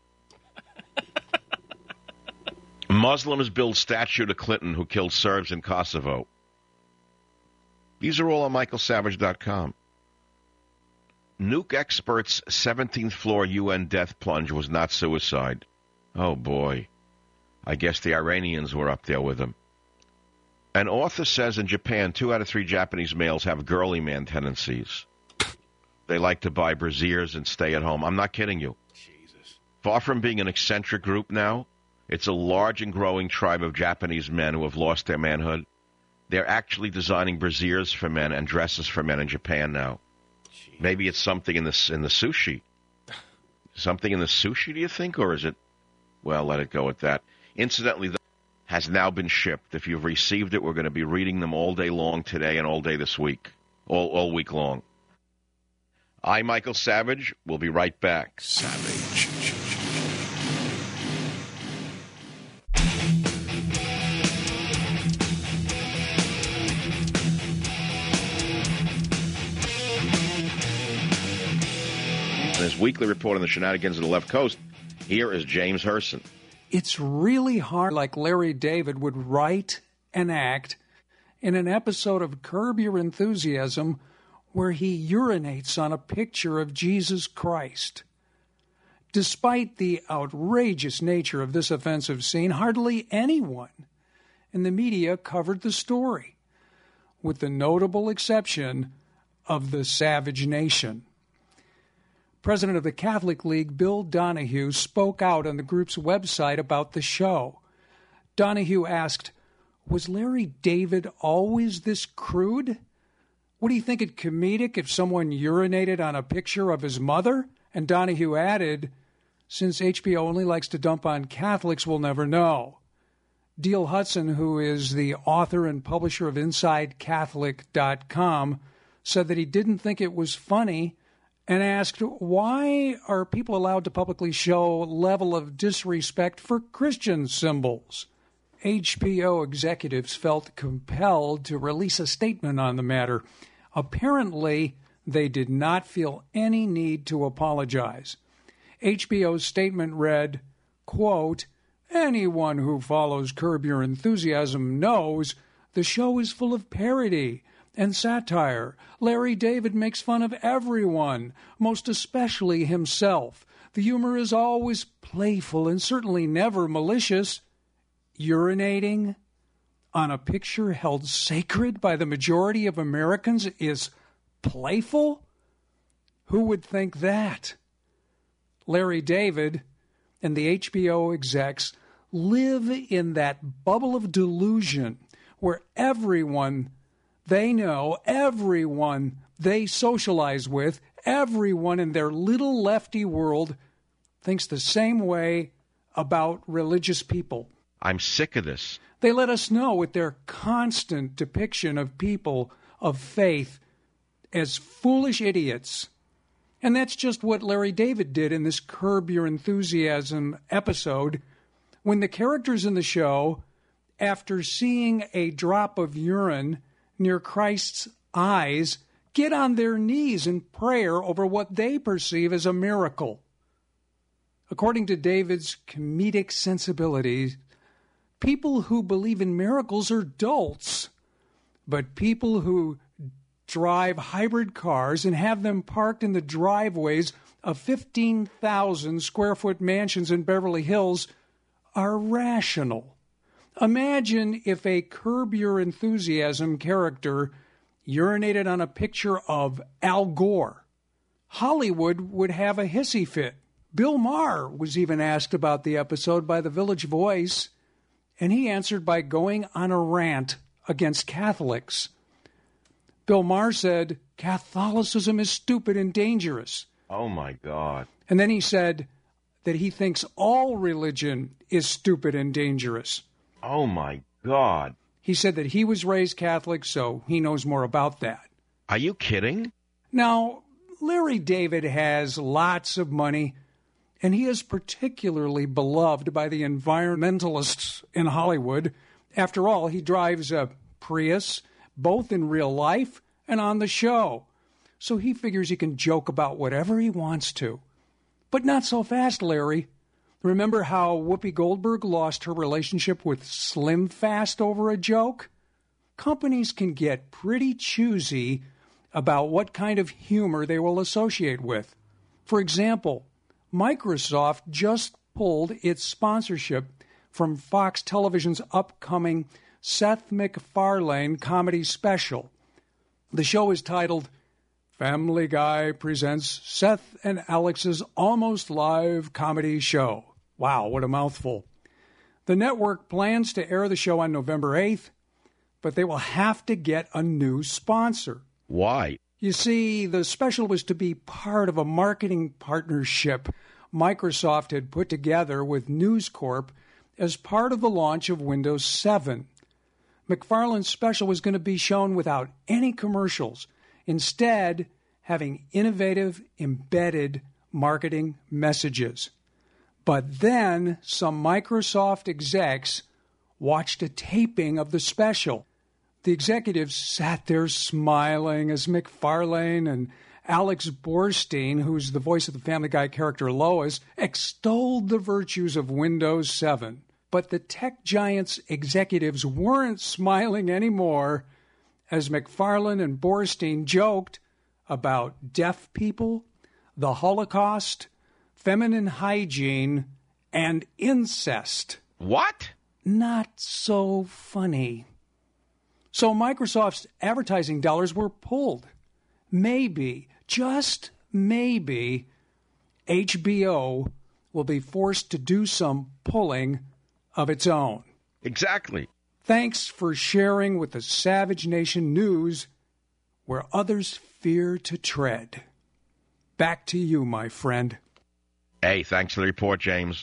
Muslims build statue to Clinton, who killed Serbs in Kosovo. These are all on michaelsavage.com. Nuke experts' 17th floor UN death plunge was not suicide. Oh, boy. I guess the Iranians were up there with him. An author says in Japan, 2 out of 3 Japanese males have girly man tendencies. They like to buy brasiers and stay at home. I'm not kidding you. Jesus. Far from being an eccentric group now, it's a large and growing tribe of Japanese men who have lost their manhood. They're actually designing brasiers for men and dresses for men in Japan now. Jeez. Maybe it's something in the sushi. Something in the sushi, do you think? Or is it? Well, let it go at that. Incidentally, the has now been shipped. If you've received it, we're going to be reading them all day long today and all day this week. All week long. I'm Michael Savage. We'll be right back. Savage. In his weekly report on the shenanigans of the left coast, here is James Herson. It's really hard, like Larry David would write and act in an episode of Curb Your Enthusiasm where he urinates on a picture of Jesus Christ. Despite the outrageous nature of this offensive scene, hardly anyone in the media covered the story, with the notable exception of the Savage Nation. President of the Catholic League, Bill Donahue, spoke out on the group's website about the show. Donahue asked, "Was Larry David always this crude? Would he think it comedic if someone urinated on a picture of his mother?" And Donahue added, "Since HBO only likes to dump on Catholics, we'll never know." Diehl Hudson, who is the author and publisher of InsideCatholic.com, said that he didn't think it was funny and asked, why are people allowed to publicly show level of disrespect for Christian symbols? HBO executives felt compelled to release a statement on the matter. Apparently, they did not feel any need to apologize. HBO's statement read, quote, "Anyone who follows Curb Your Enthusiasm knows the show is full of parody and satire. Larry David makes fun of everyone, most especially himself. The humor is always playful and certainly never malicious. Urinating on a picture held sacred by the majority of Americans is playful? Who would think that?" Larry David and the HBO execs live in that bubble of delusion where everyone they know, everyone they socialize with, everyone in their little lefty world thinks the same way about religious people. I'm sick of this. They let us know with their constant depiction of people of faith as foolish idiots. And that's just what Larry David did in this Curb Your Enthusiasm episode, when the characters in the show, after seeing a drop of urine near Christ's eyes get on their knees in prayer over what they perceive as a miracle. According to David's comedic sensibilities, people who believe in miracles are dolts, but people who drive hybrid cars and have them parked in the driveways of 15,000 square foot mansions in Beverly Hills are rational. Imagine if a Curb Your Enthusiasm character urinated on a picture of Al Gore. Hollywood would have a hissy fit. Bill Maher was even asked about the episode by the Village Voice, and he answered by going on a rant against Catholics. Bill Maher said, Catholicism is stupid and dangerous. Oh, my God. And then he said that he thinks all religion is stupid and dangerous. Oh, my God. He said that he was raised Catholic, so he knows more about that. Are you kidding? Now, Larry David has lots of money, and he is particularly beloved by the environmentalists in Hollywood. After all, he drives a Prius, both in real life and on the show. So he figures he can joke about whatever he wants to. But not so fast, Larry. Remember how Whoopi Goldberg lost her relationship with Slim Fast over a joke? Companies can get pretty choosy about what kind of humor they will associate with. For example, Microsoft just pulled its sponsorship from Fox Television's upcoming Seth MacFarlane comedy special. The show is titled Family Guy Presents Seth and Alex's Almost Live Comedy Show. Wow, what a mouthful. The network plans to air the show on November 8th, but they will have to get a new sponsor. Why? You see, the special was to be part of a marketing partnership Microsoft had put together with News Corp as part of the launch of Windows 7. MacFarlane's special was going to be shown without any commercials, instead having innovative, embedded marketing messages. But then some Microsoft execs watched a taping of the special. The executives sat there smiling as MacFarlane and Alex Borstein, who's the voice of the Family Guy character Lois, extolled the virtues of Windows 7. But the tech giant's executives weren't smiling anymore as MacFarlane and Borstein joked about deaf people, the Holocaust, feminine hygiene, and incest. What? Not so funny. So Microsoft's advertising dollars were pulled. Maybe, just maybe, HBO will be forced to do some pulling of its own. Exactly. Thanks for sharing with the Savage Nation news where others fear to tread. Back to you, my friend. Hey, thanks for the report, James.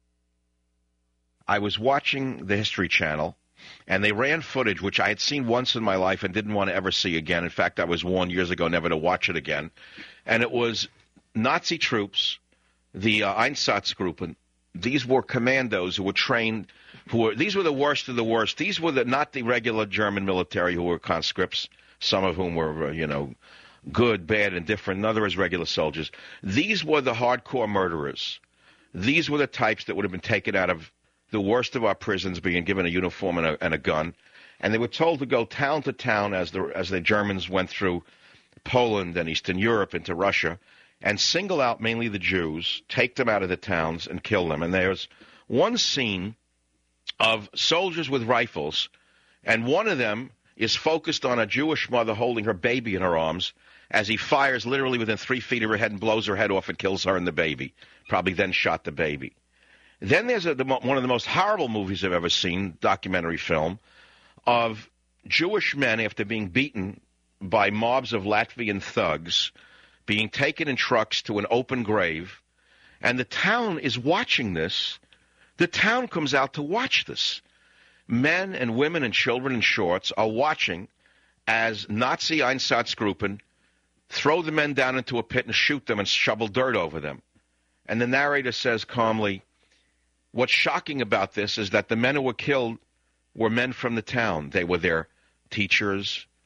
I was watching the History Channel, and they ran footage which I had seen once in my life and didn't want to ever see again. In fact, I was warned years ago never to watch it again. And it was Nazi troops, the Einsatzgruppen. These were commandos who were trained. These were the worst of the worst. These were not the regular German military who were conscripts, some of whom were, good, bad, and different, and others regular soldiers. These were the hardcore murderers. These were the types that would have been taken out of the worst of our prisons, being given a uniform and a gun. And they were told to go town to town as the Germans went through Poland and Eastern Europe into Russia, and single out mainly the Jews, take them out of the towns, and kill them. And there's one scene of soldiers with rifles, and one of them is focused on a Jewish mother holding her baby in her arms as he fires literally within 3 feet of her head and blows her head off and kills her and the baby, probably then shot the baby. Then there's one of the most horrible movies I've ever seen, documentary film, of Jewish men, after being beaten by mobs of Latvian thugs, being taken in trucks to an open grave, and the town is watching this. The town comes out to watch this. Men and women and children in shorts are watching as Nazi Einsatzgruppen throw the men down into a pit and shoot them and shovel dirt over them. And the narrator says calmly, what's shocking about this is that the men who were killed were men from the town. They were their teachers,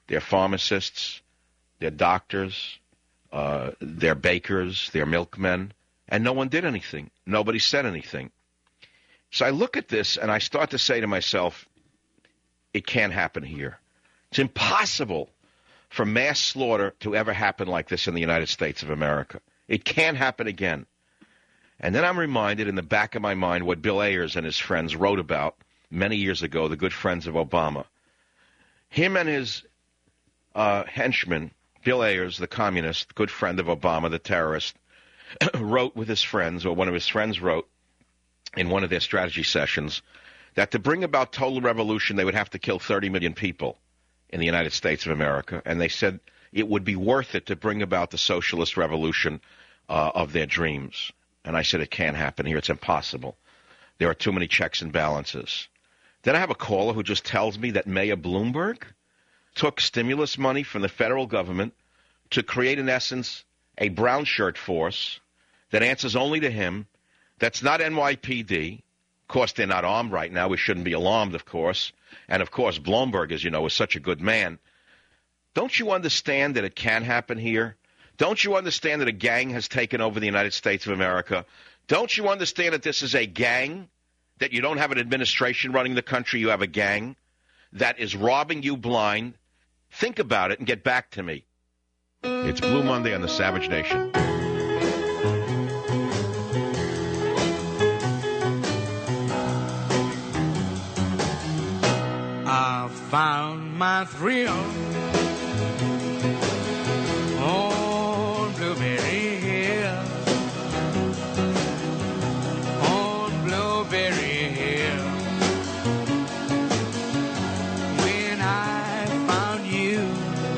their pharmacists, their doctors, their bakers, their milkmen, and no one did anything. Nobody said anything. So I look at this and I start to say to myself, it can't happen here. It's impossible for mass slaughter to ever happen like this in the United States of America. It can't happen again. And then I'm reminded in the back of my mind what Bill Ayers and his friends wrote about many years ago, the good friends of Obama. Him and his henchman, Bill Ayers, the communist, good friend of Obama, the terrorist, wrote with his friends, or one of his friends wrote in one of their strategy sessions, that to bring about total revolution, they would have to kill 30 million people in the United States of America. And they said it would be worth it to bring about the socialist revolution of their dreams. And I said, it can't happen here. It's impossible. There are too many checks and balances. Then I have a caller who just tells me that Mayor Bloomberg took stimulus money from the federal government to create, in essence, a brown shirt force that answers only to him, that's not NYPD. Of course, they're not armed right now. We shouldn't be alarmed, of course. And, of course, Bloomberg, as you know, is such a good man. Don't you understand that it can happen here? Don't you understand that a gang has taken over the United States of America? Don't you understand that this is a gang, that you don't have an administration running the country, you have a gang that is robbing you blind? Think about it and get back to me. It's Blue Monday on the Savage Nation. I found my thrill on Blueberry Hill, on Blueberry Hill. When I found you.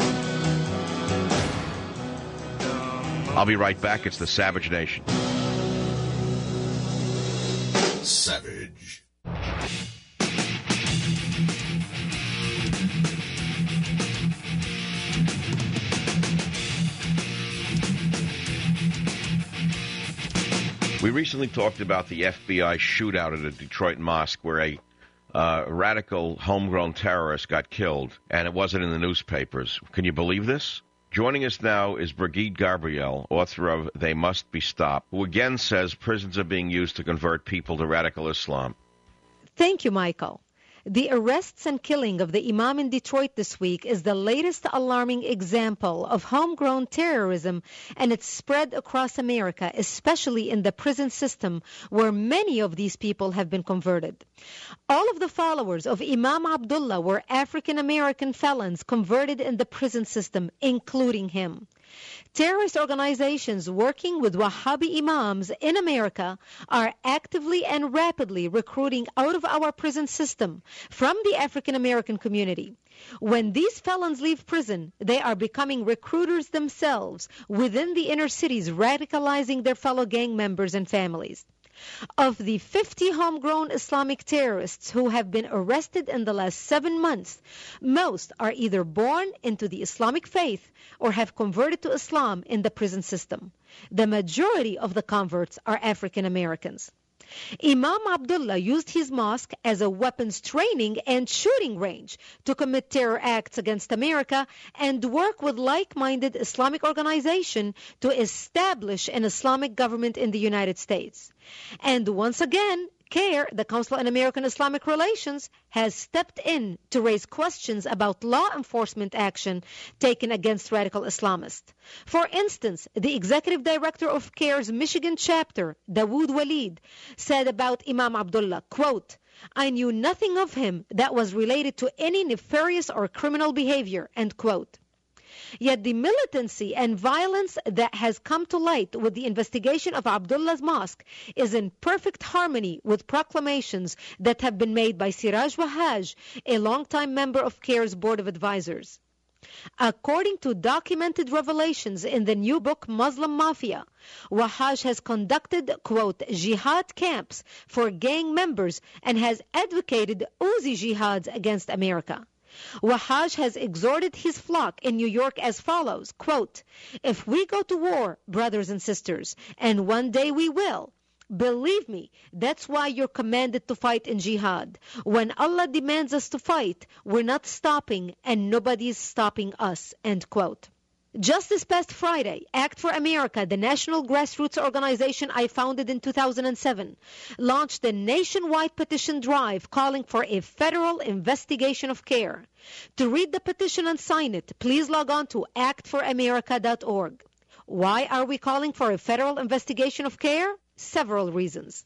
I'll be right back. It's the Savage Nation. Savage. We recently talked about the FBI shootout at a Detroit mosque where a radical homegrown terrorist got killed, and it wasn't in the newspapers. Can you believe this? Joining us now is Brigitte Gabriel, author of They Must Be Stopped, who again says prisons are being used to convert people to radical Islam. Thank you, Michael. The arrests and killing of the Imam in Detroit this week is the latest alarming example of homegrown terrorism and its spread across America, especially in the prison system where many of these people have been converted. All of the followers of Imam Abdullah were African-American felons converted in the prison system, including him. Terrorist organizations working with Wahhabi imams in America are actively and rapidly recruiting out of our prison system from the African American community. When these felons leave prison, they are becoming recruiters themselves within the inner cities, radicalizing their fellow gang members and families. Of the 50 homegrown Islamic terrorists who have been arrested in the last 7 months, most are either born into the Islamic faith or have converted to Islam in the prison system. The majority of the converts are African Americans. Imam Abdullah used his mosque as a weapons training and shooting range to commit terror acts against America and work with like-minded Islamic organizations to establish an Islamic government in the United States. And once again, CARE, the Council on American Islamic Relations, has stepped in to raise questions about law enforcement action taken against radical Islamists. For instance, the executive director of CARE's Michigan chapter, Dawood Walid, said about Imam Abdullah, quote, "I knew nothing of him that was related to any nefarious or criminal behavior," end quote. Yet the militancy and violence that has come to light with the investigation of Abdullah's mosque is in perfect harmony with proclamations that have been made by Siraj Wahhaj, a longtime member of CARE's Board of Advisors. According to documented revelations in the new book Muslim Mafia, Wahhaj has conducted, quote, jihad camps for gang members and has advocated Uzi jihads against America. Wahhaj has exhorted his flock in New York as follows, quote, "If we go to war, brothers and sisters, and one day we will, Believe me, that's why you're commanded to fight in jihad. When Allah demands us to fight, we're not stopping and nobody's stopping us." End quote. Just this past Friday, Act for America, the national grassroots organization I founded in 2007, launched a nationwide petition drive calling for a federal investigation of CARE. To read the petition and sign it, please log on to actforamerica.org. Why are we calling for a federal investigation of CARE? Several reasons.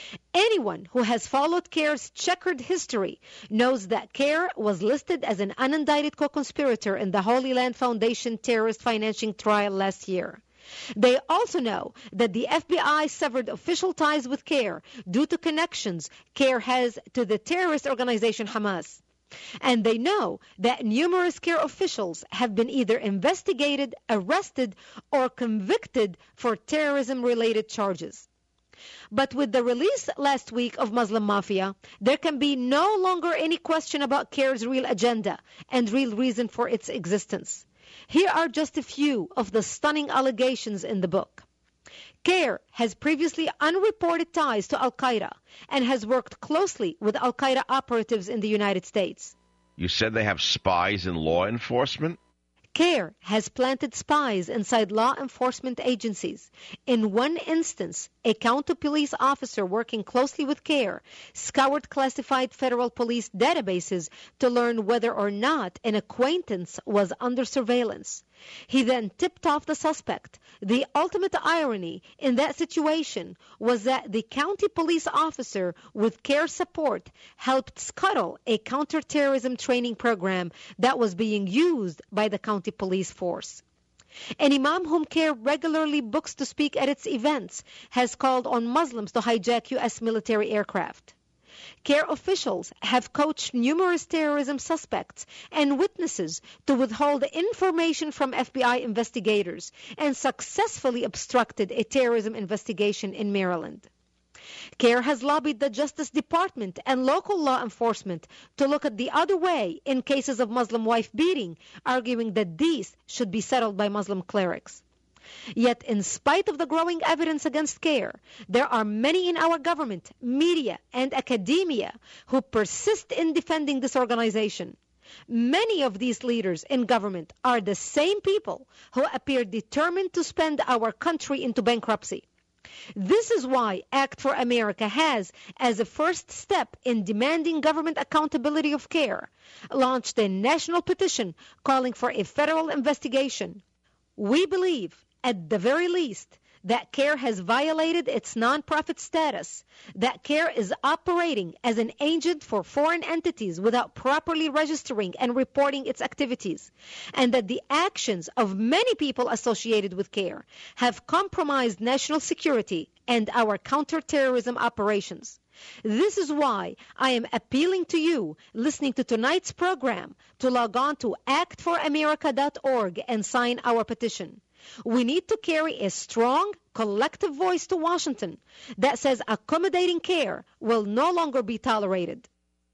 Anyone who has followed CARE's checkered history knows that CARE was listed as an unindicted co-conspirator in the Holy Land Foundation terrorist financing trial last year. They also know that the FBI severed official ties with CARE due to connections CARE has to the terrorist organization Hamas. And they know that numerous CARE officials have been either investigated, arrested, or convicted for terrorism-related charges. But with the release last week of Muslim Mafia, there can be no longer any question about CARE's real agenda and real reason for its existence. Here are just a few of the stunning allegations in the book. CARE has previously unreported ties to Al-Qaeda and has worked closely with Al-Qaeda operatives in the United States. You said they have spies in law enforcement? CARE has planted spies inside law enforcement agencies. In one instance, a county police officer working closely with CARE scoured classified federal police databases to learn whether or not an acquaintance was under surveillance. He then tipped off the suspect. The ultimate irony in that situation was that the county police officer, with CARE support, helped scuttle a counterterrorism training program that was being used by the county police force. An imam whom CARE regularly books to speak at its events has called on Muslims to hijack U.S. military aircraft. CARE officials have coached numerous terrorism suspects and witnesses to withhold information from FBI investigators and successfully obstructed a terrorism investigation in Maryland. CARE has lobbied the Justice Department and local law enforcement to look at the other way in cases of Muslim wife beating, arguing that these should be settled by Muslim clerics. Yet, in spite of the growing evidence against CARE, there are many in our government, media, and academia who persist in defending this organization. Many of these leaders in government are the same people who appear determined to spend our country into bankruptcy. This is why Act for America has, as a first step in demanding government accountability of CARE, launched a national petition calling for a federal investigation. We believe, at the very least, that CARE has violated its nonprofit status, that CARE is operating as an agent for foreign entities without properly registering and reporting its activities, and that the actions of many people associated with CARE have compromised national security and our counterterrorism operations. This is why I am appealing to you, listening to tonight's program, to log on to actforamerica.org and sign our petition. We need to carry a strong, collective voice to Washington that says accommodating CARE will no longer be tolerated.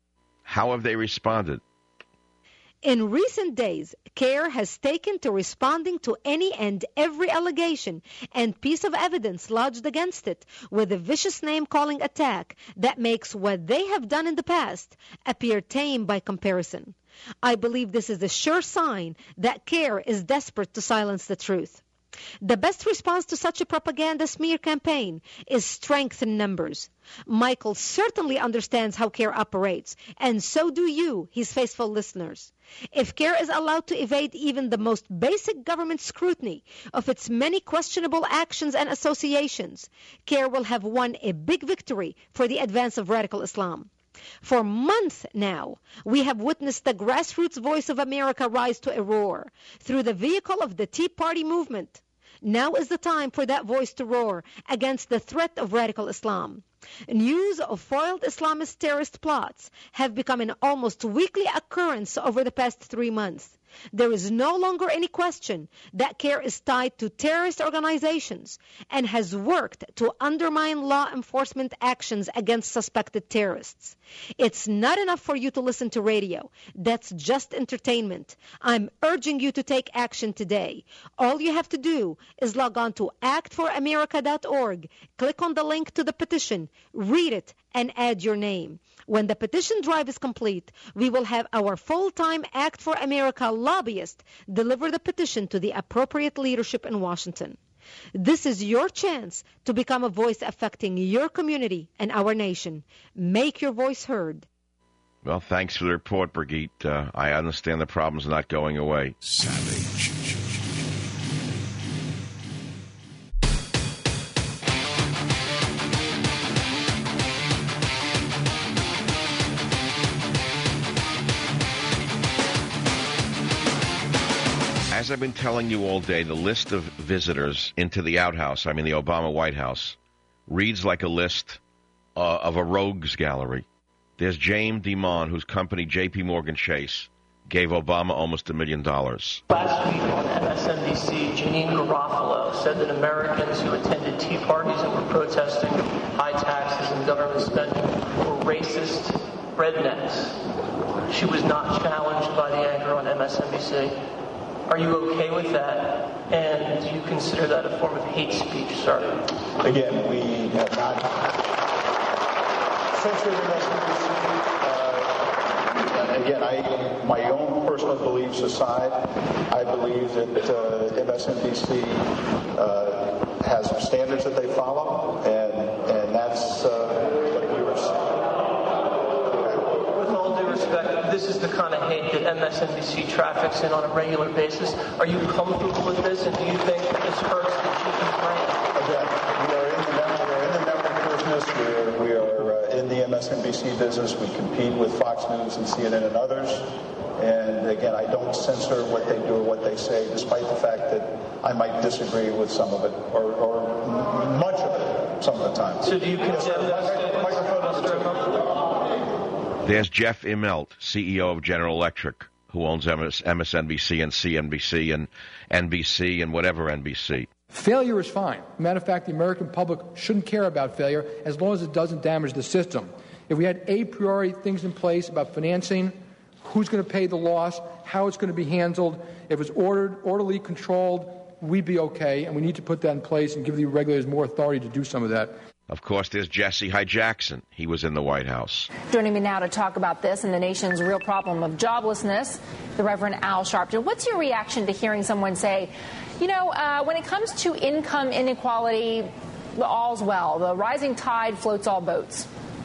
How have they responded? In recent days, CARE has taken to responding to any and every allegation and piece of evidence lodged against it with a vicious name-calling attack that makes what they have done in the past appear tame by comparison. I believe this is a sure sign that CARE is desperate to silence the truth. The best response to such a propaganda smear campaign is strength in numbers. Michael certainly understands how CARE operates, and so do you, his faithful listeners. If CARE is allowed to evade even the most basic government scrutiny of its many questionable actions and associations, CARE will have won a big victory for the advance of radical Islam. For months now, we have witnessed the grassroots voice of America rise to a roar through the vehicle of the Tea Party movement. Now is the time for that voice to roar against the threat of radical Islam. News of foiled Islamist terrorist plots have become an almost weekly occurrence over the past 3 months. There is no longer any question that CARE is tied to terrorist organizations and has worked to undermine law enforcement actions against suspected terrorists. It's not enough for you to listen to radio. That's just entertainment. I'm urging you to take action today. All you have to do is log on to actforamerica.org, click on the link to the petition, read it, and add your name. When the petition drive is complete, we will have our full-time Act for America lobbyist deliver the petition to the appropriate leadership in Washington. This is your chance to become a voice affecting your community and our nation. Make your voice heard. Well, thanks for the report, Brigitte. I understand the problem's not going away. Savage. As I've been telling you all day, the list of visitors into the outhouse, I mean the Obama White House, reads like a list of a rogues gallery. There's James Dimon, whose company, J.P. Morgan Chase, gave Obama almost $1 million. Last week on MSNBC, Janine Garofalo said that Americans who attended tea parties and were protesting high taxes and government spending were racist rednecks. She was not challenged by the anchor on MSNBC. Are you okay with that? And do you consider that a form of hate speech, sir? Again, we have not censored MSNBC. Again, my own personal beliefs aside, I believe that MSNBC has standards that they follow, and that's what we were saying. With all due respect, this is the kind of hate that MSNBC traffics in on a regular basis. Are you comfortable with this, and do you think this hurts the GP brand? Again, we are in the member business. We are in the MSNBC business. We compete with Fox News and CNN and others. And again, I don't censor what they do or what they say, despite the fact that I might disagree with some of it, or much of it, some of the time. So do you condemn that? There's Jeff Immelt, CEO of General Electric, who owns MSNBC and CNBC and NBC and whatever NBC. Failure is fine. Matter of fact, the American public shouldn't care about failure as long as it doesn't damage the system. If we had a priori things in place about financing, who's going to pay the loss, how it's going to be handled, if it's orderly, controlled, we'd be okay, and we need to put that in place and give the regulators more authority to do some of that. Of course, there's Jesse Hyde Jackson. He was in the White House. Joining me now to talk about this and the nation's real problem of joblessness, the Reverend Al Sharpton. What's your reaction to hearing someone say, when it comes to income inequality, all's well. The rising tide floats all boats.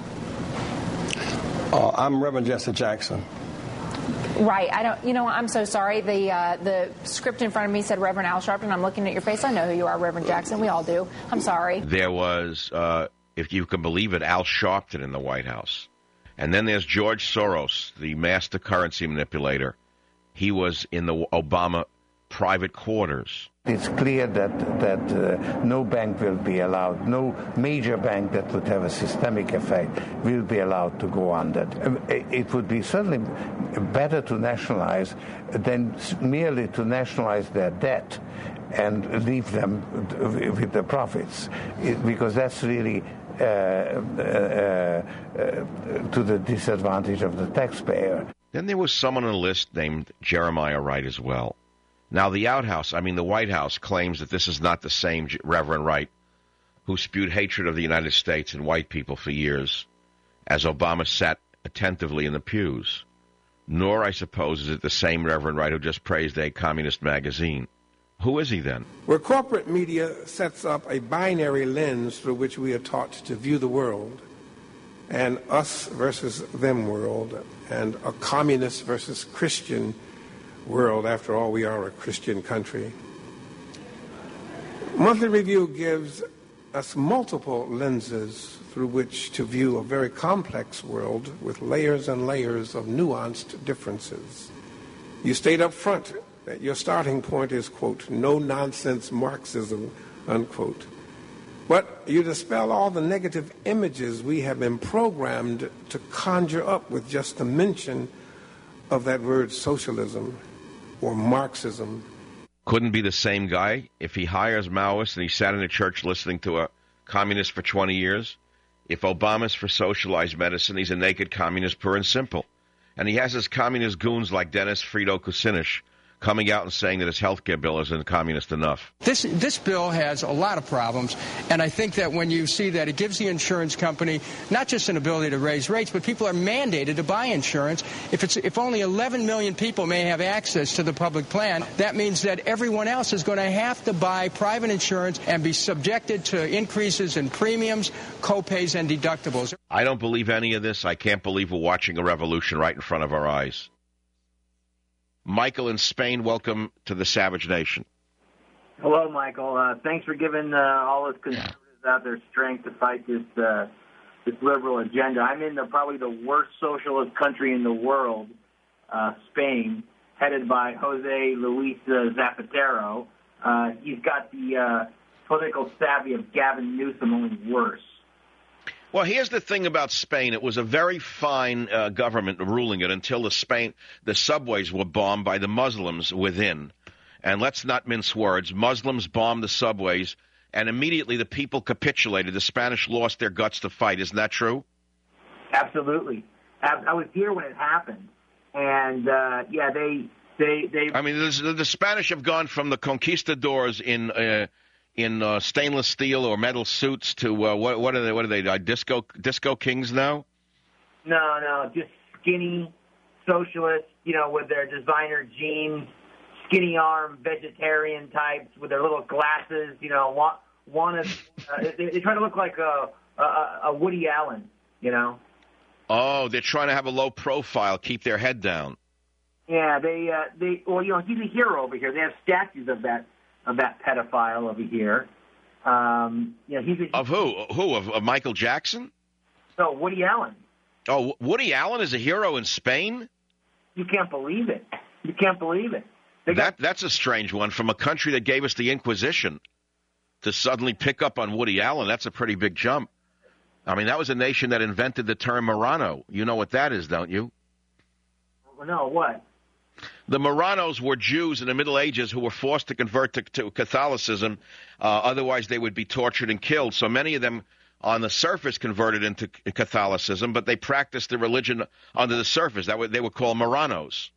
I'm Reverend Jesse Jackson. Right. I'm so sorry. The script in front of me said Reverend Al Sharpton. I'm looking at your face. I know who you are, Reverend Jackson. We all do. I'm sorry. There was, if you can believe it, Al Sharpton in the White House. And then there's George Soros, the master currency manipulator. He was in the Obama private quarters. It's clear that no bank will be allowed, no major bank that would have a systemic effect will be allowed to go under. It would be certainly better to nationalize than merely to nationalize their debt and leave them with the profits, because that's really to the disadvantage of the taxpayer. Then there was someone on the list named Jeremiah Wright as well. Now, the White House claims that this is not the same Reverend Wright who spewed hatred of the United States and white people for years, as Obama sat attentively in the pews. Nor, I suppose, is it the same Reverend Wright who just praised a communist magazine. Who is he then? Where corporate media sets up a binary lens through which we are taught to view the world, and us versus them world, and a communist versus Christian world. After all, we are a Christian country. Monthly Review gives us multiple lenses through which to view a very complex world with layers and layers of nuanced differences. You state up front that your starting point is, quote, no-nonsense Marxism, unquote. But you dispel all the negative images we have been programmed to conjure up with just the mention of that word socialism or Marxism. Couldn't be the same guy if he hires Maoists and he sat in a church listening to a communist for 20 years. If Obama's for socialized medicine, he's a naked communist, pure and simple. And he has his communist goons like Dennis Frito Kucinich coming out and saying that his health care bill isn't communist enough. This bill has a lot of problems, and I think that when you see that it gives the insurance company not just an ability to raise rates, but people are mandated to buy insurance. If only 11 million people may have access to the public plan, that means that everyone else is going to have to buy private insurance and be subjected to increases in premiums, co-pays, and deductibles. I don't believe any of this. I can't believe we're watching a revolution right in front of our eyes. Michael in Spain, welcome to the Savage Nation. Hello, Michael. Thanks for giving all us conservatives out their strength to fight this liberal agenda. I'm in probably the worst socialist country in the world, Spain, headed by Jose Luis Zapatero. He's got the political savvy of Gavin Newsom, only worse. Well, here's the thing about Spain. It was a very fine government ruling it until the subways were bombed by the Muslims within. And let's not mince words. Muslims bombed the subways, and immediately the people capitulated. The Spanish lost their guts to fight. Isn't that true? Absolutely. I was here when it happened. And, they I mean, the Spanish have gone from the conquistadors in stainless steel or metal suits to what are they disco kings now? No, just skinny socialists, with their designer jeans, skinny arm vegetarian types with their little glasses, they try to look like a Woody Allen, Oh, they're trying to have a low profile, keep their head down. Yeah, he's a hero over here. They have statues of that pedophile over here. Of who? Of Michael Jackson? No, Woody Allen. Oh, Woody Allen is a hero in Spain? You can't believe it. That's a strange one from a country that gave us the Inquisition to suddenly pick up on Woody Allen. That's a pretty big jump. I mean, that was a nation that invented the term Marrano. You know what that is, don't you? No, what? The Marranos were Jews in the Middle Ages who were forced to convert to Catholicism. Otherwise, they would be tortured and killed. So many of them, on the surface, converted into Catholicism, but they practiced the religion under the surface. They were called Marranos.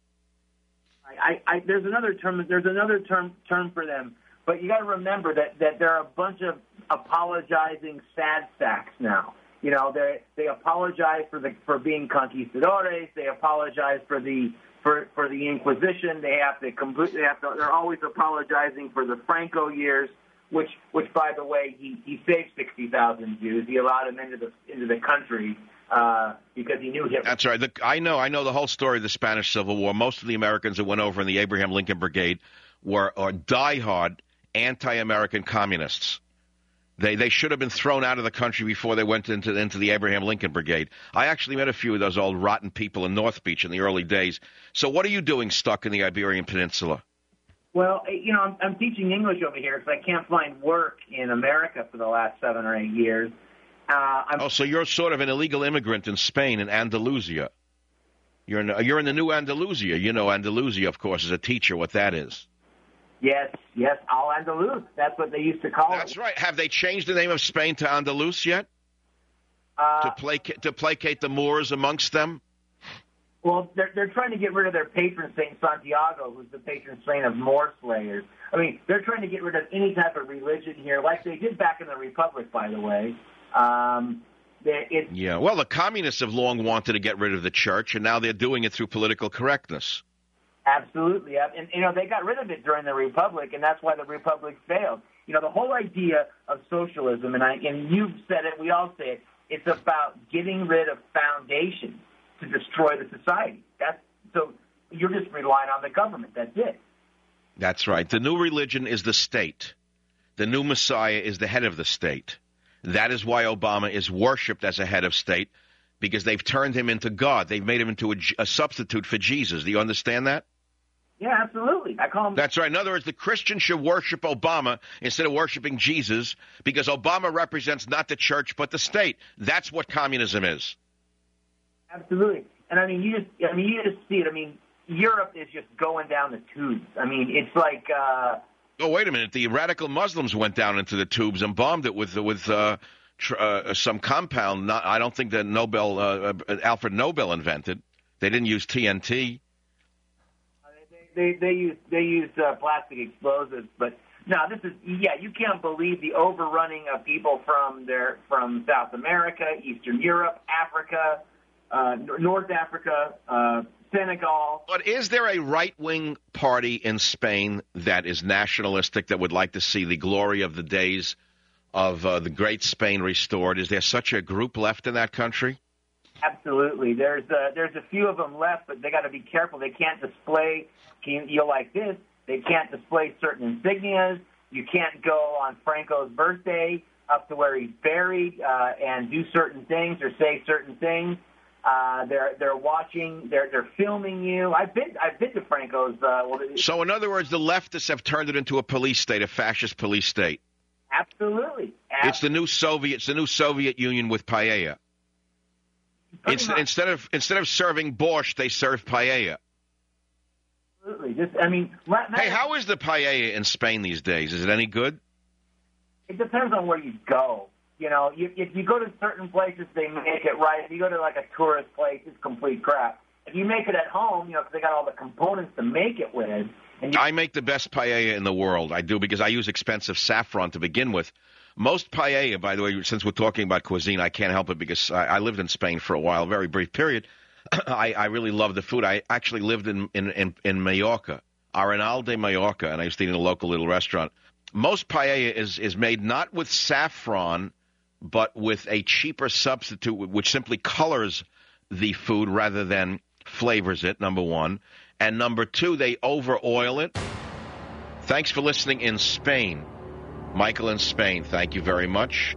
There's another term for them, but you got to remember that there are a bunch of apologizing sad sacks now. They apologize for being conquistadores. They apologize for the Inquisition. They're always apologizing for the Franco years, which by the way, he saved 60,000 Jews. He allowed them into the country because he knew him. That's right. I know the whole story of the Spanish Civil War. Most of the Americans that went over in the Abraham Lincoln Brigade were diehard anti-American communists. They should have been thrown out of the country before they went into the Abraham Lincoln Brigade. I actually met a few of those old rotten people in North Beach in the early days. So what are you doing stuck in the Iberian Peninsula? Well, I'm teaching English over here because I can't find work in America for the last 7 or 8 years. So you're sort of an illegal immigrant in Spain, in Andalusia. You're in the new Andalusia. Andalusia, of course, is a teacher, what that is. Yes, Al-Andalus. That's what they used to call it. That's right. Have they changed the name of Spain to Andalus yet? To placate the Moors amongst them? Well, they're trying to get rid of their patron saint, Santiago, who's the patron saint of Moor slayers. I mean, they're trying to get rid of any type of religion here, like they did back in the Republic, by the way. Well, the communists have long wanted to get rid of the church, and now they're doing it through political correctness. Absolutely. And, they got rid of it during the Republic, and that's why the Republic failed. The whole idea of socialism, and you've said it, we all say it, it's about getting rid of foundations to destroy the society. So you're just relying on the government. That's it. That's right. The new religion is the state. The new Messiah is the head of the state. That is why Obama is worshipped as a head of state, because they've turned him into God. They've made him into a substitute for Jesus. Do you understand that? Yeah, absolutely. I call him. That's right. In other words, the Christians should worship Obama instead of worshiping Jesus because Obama represents not the church but the state. That's what communism is. Absolutely. And I mean, you just see it. I mean, Europe is just going down the tubes. I mean, it's like. Oh, wait a minute. The radical Muslims went down into the tubes and bombed it with some compound. I don't think that Alfred Nobel invented. They didn't use TNT. They use plastic explosives, but no, you can't believe the overrunning of people from South America, Eastern Europe, Africa, North Africa, Senegal. But is there a right-wing party in Spain that is nationalistic that would like to see the glory of the days of the great Spain restored? Is there such a group left in that country? Absolutely. There's a few of them left, but they got to be careful. They can't display. Like this, they can't display certain insignias. You can't go on Franco's birthday up to where he's buried and do certain things or say certain things. They're watching. They're filming you. I've been to Franco's. So in other words, the leftists have turned it into a police state, a fascist police state. Absolutely. It's the new Soviet Union with paella. Instead of serving borscht, they serve paella. Absolutely. Hey, how is the paella in Spain these days? Is it any good? It depends on where you go. You know, if you go to certain places, they make it right. If you go to like a tourist place, it's complete crap. If you make it at home, because they got all the components to make it with. I make the best paella in the world. I do, because I use expensive saffron to begin with. Most paella, by the way, since we're talking about cuisine, I can't help it because I lived in Spain for a while, a very brief period. I really love the food. I actually lived in Mallorca, Arenal de Mallorca, and I used to eat in a local little restaurant. Most paella is made not with saffron, but with a cheaper substitute, which simply colors the food rather than flavors it, number one. And number two, they over-oil it. Thanks for listening in Spain. Michael in Spain, thank you very much.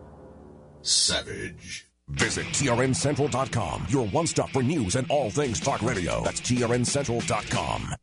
Savage. Visit TRNCentral.com, your one-stop for news and all things talk radio. That's TRNCentral.com.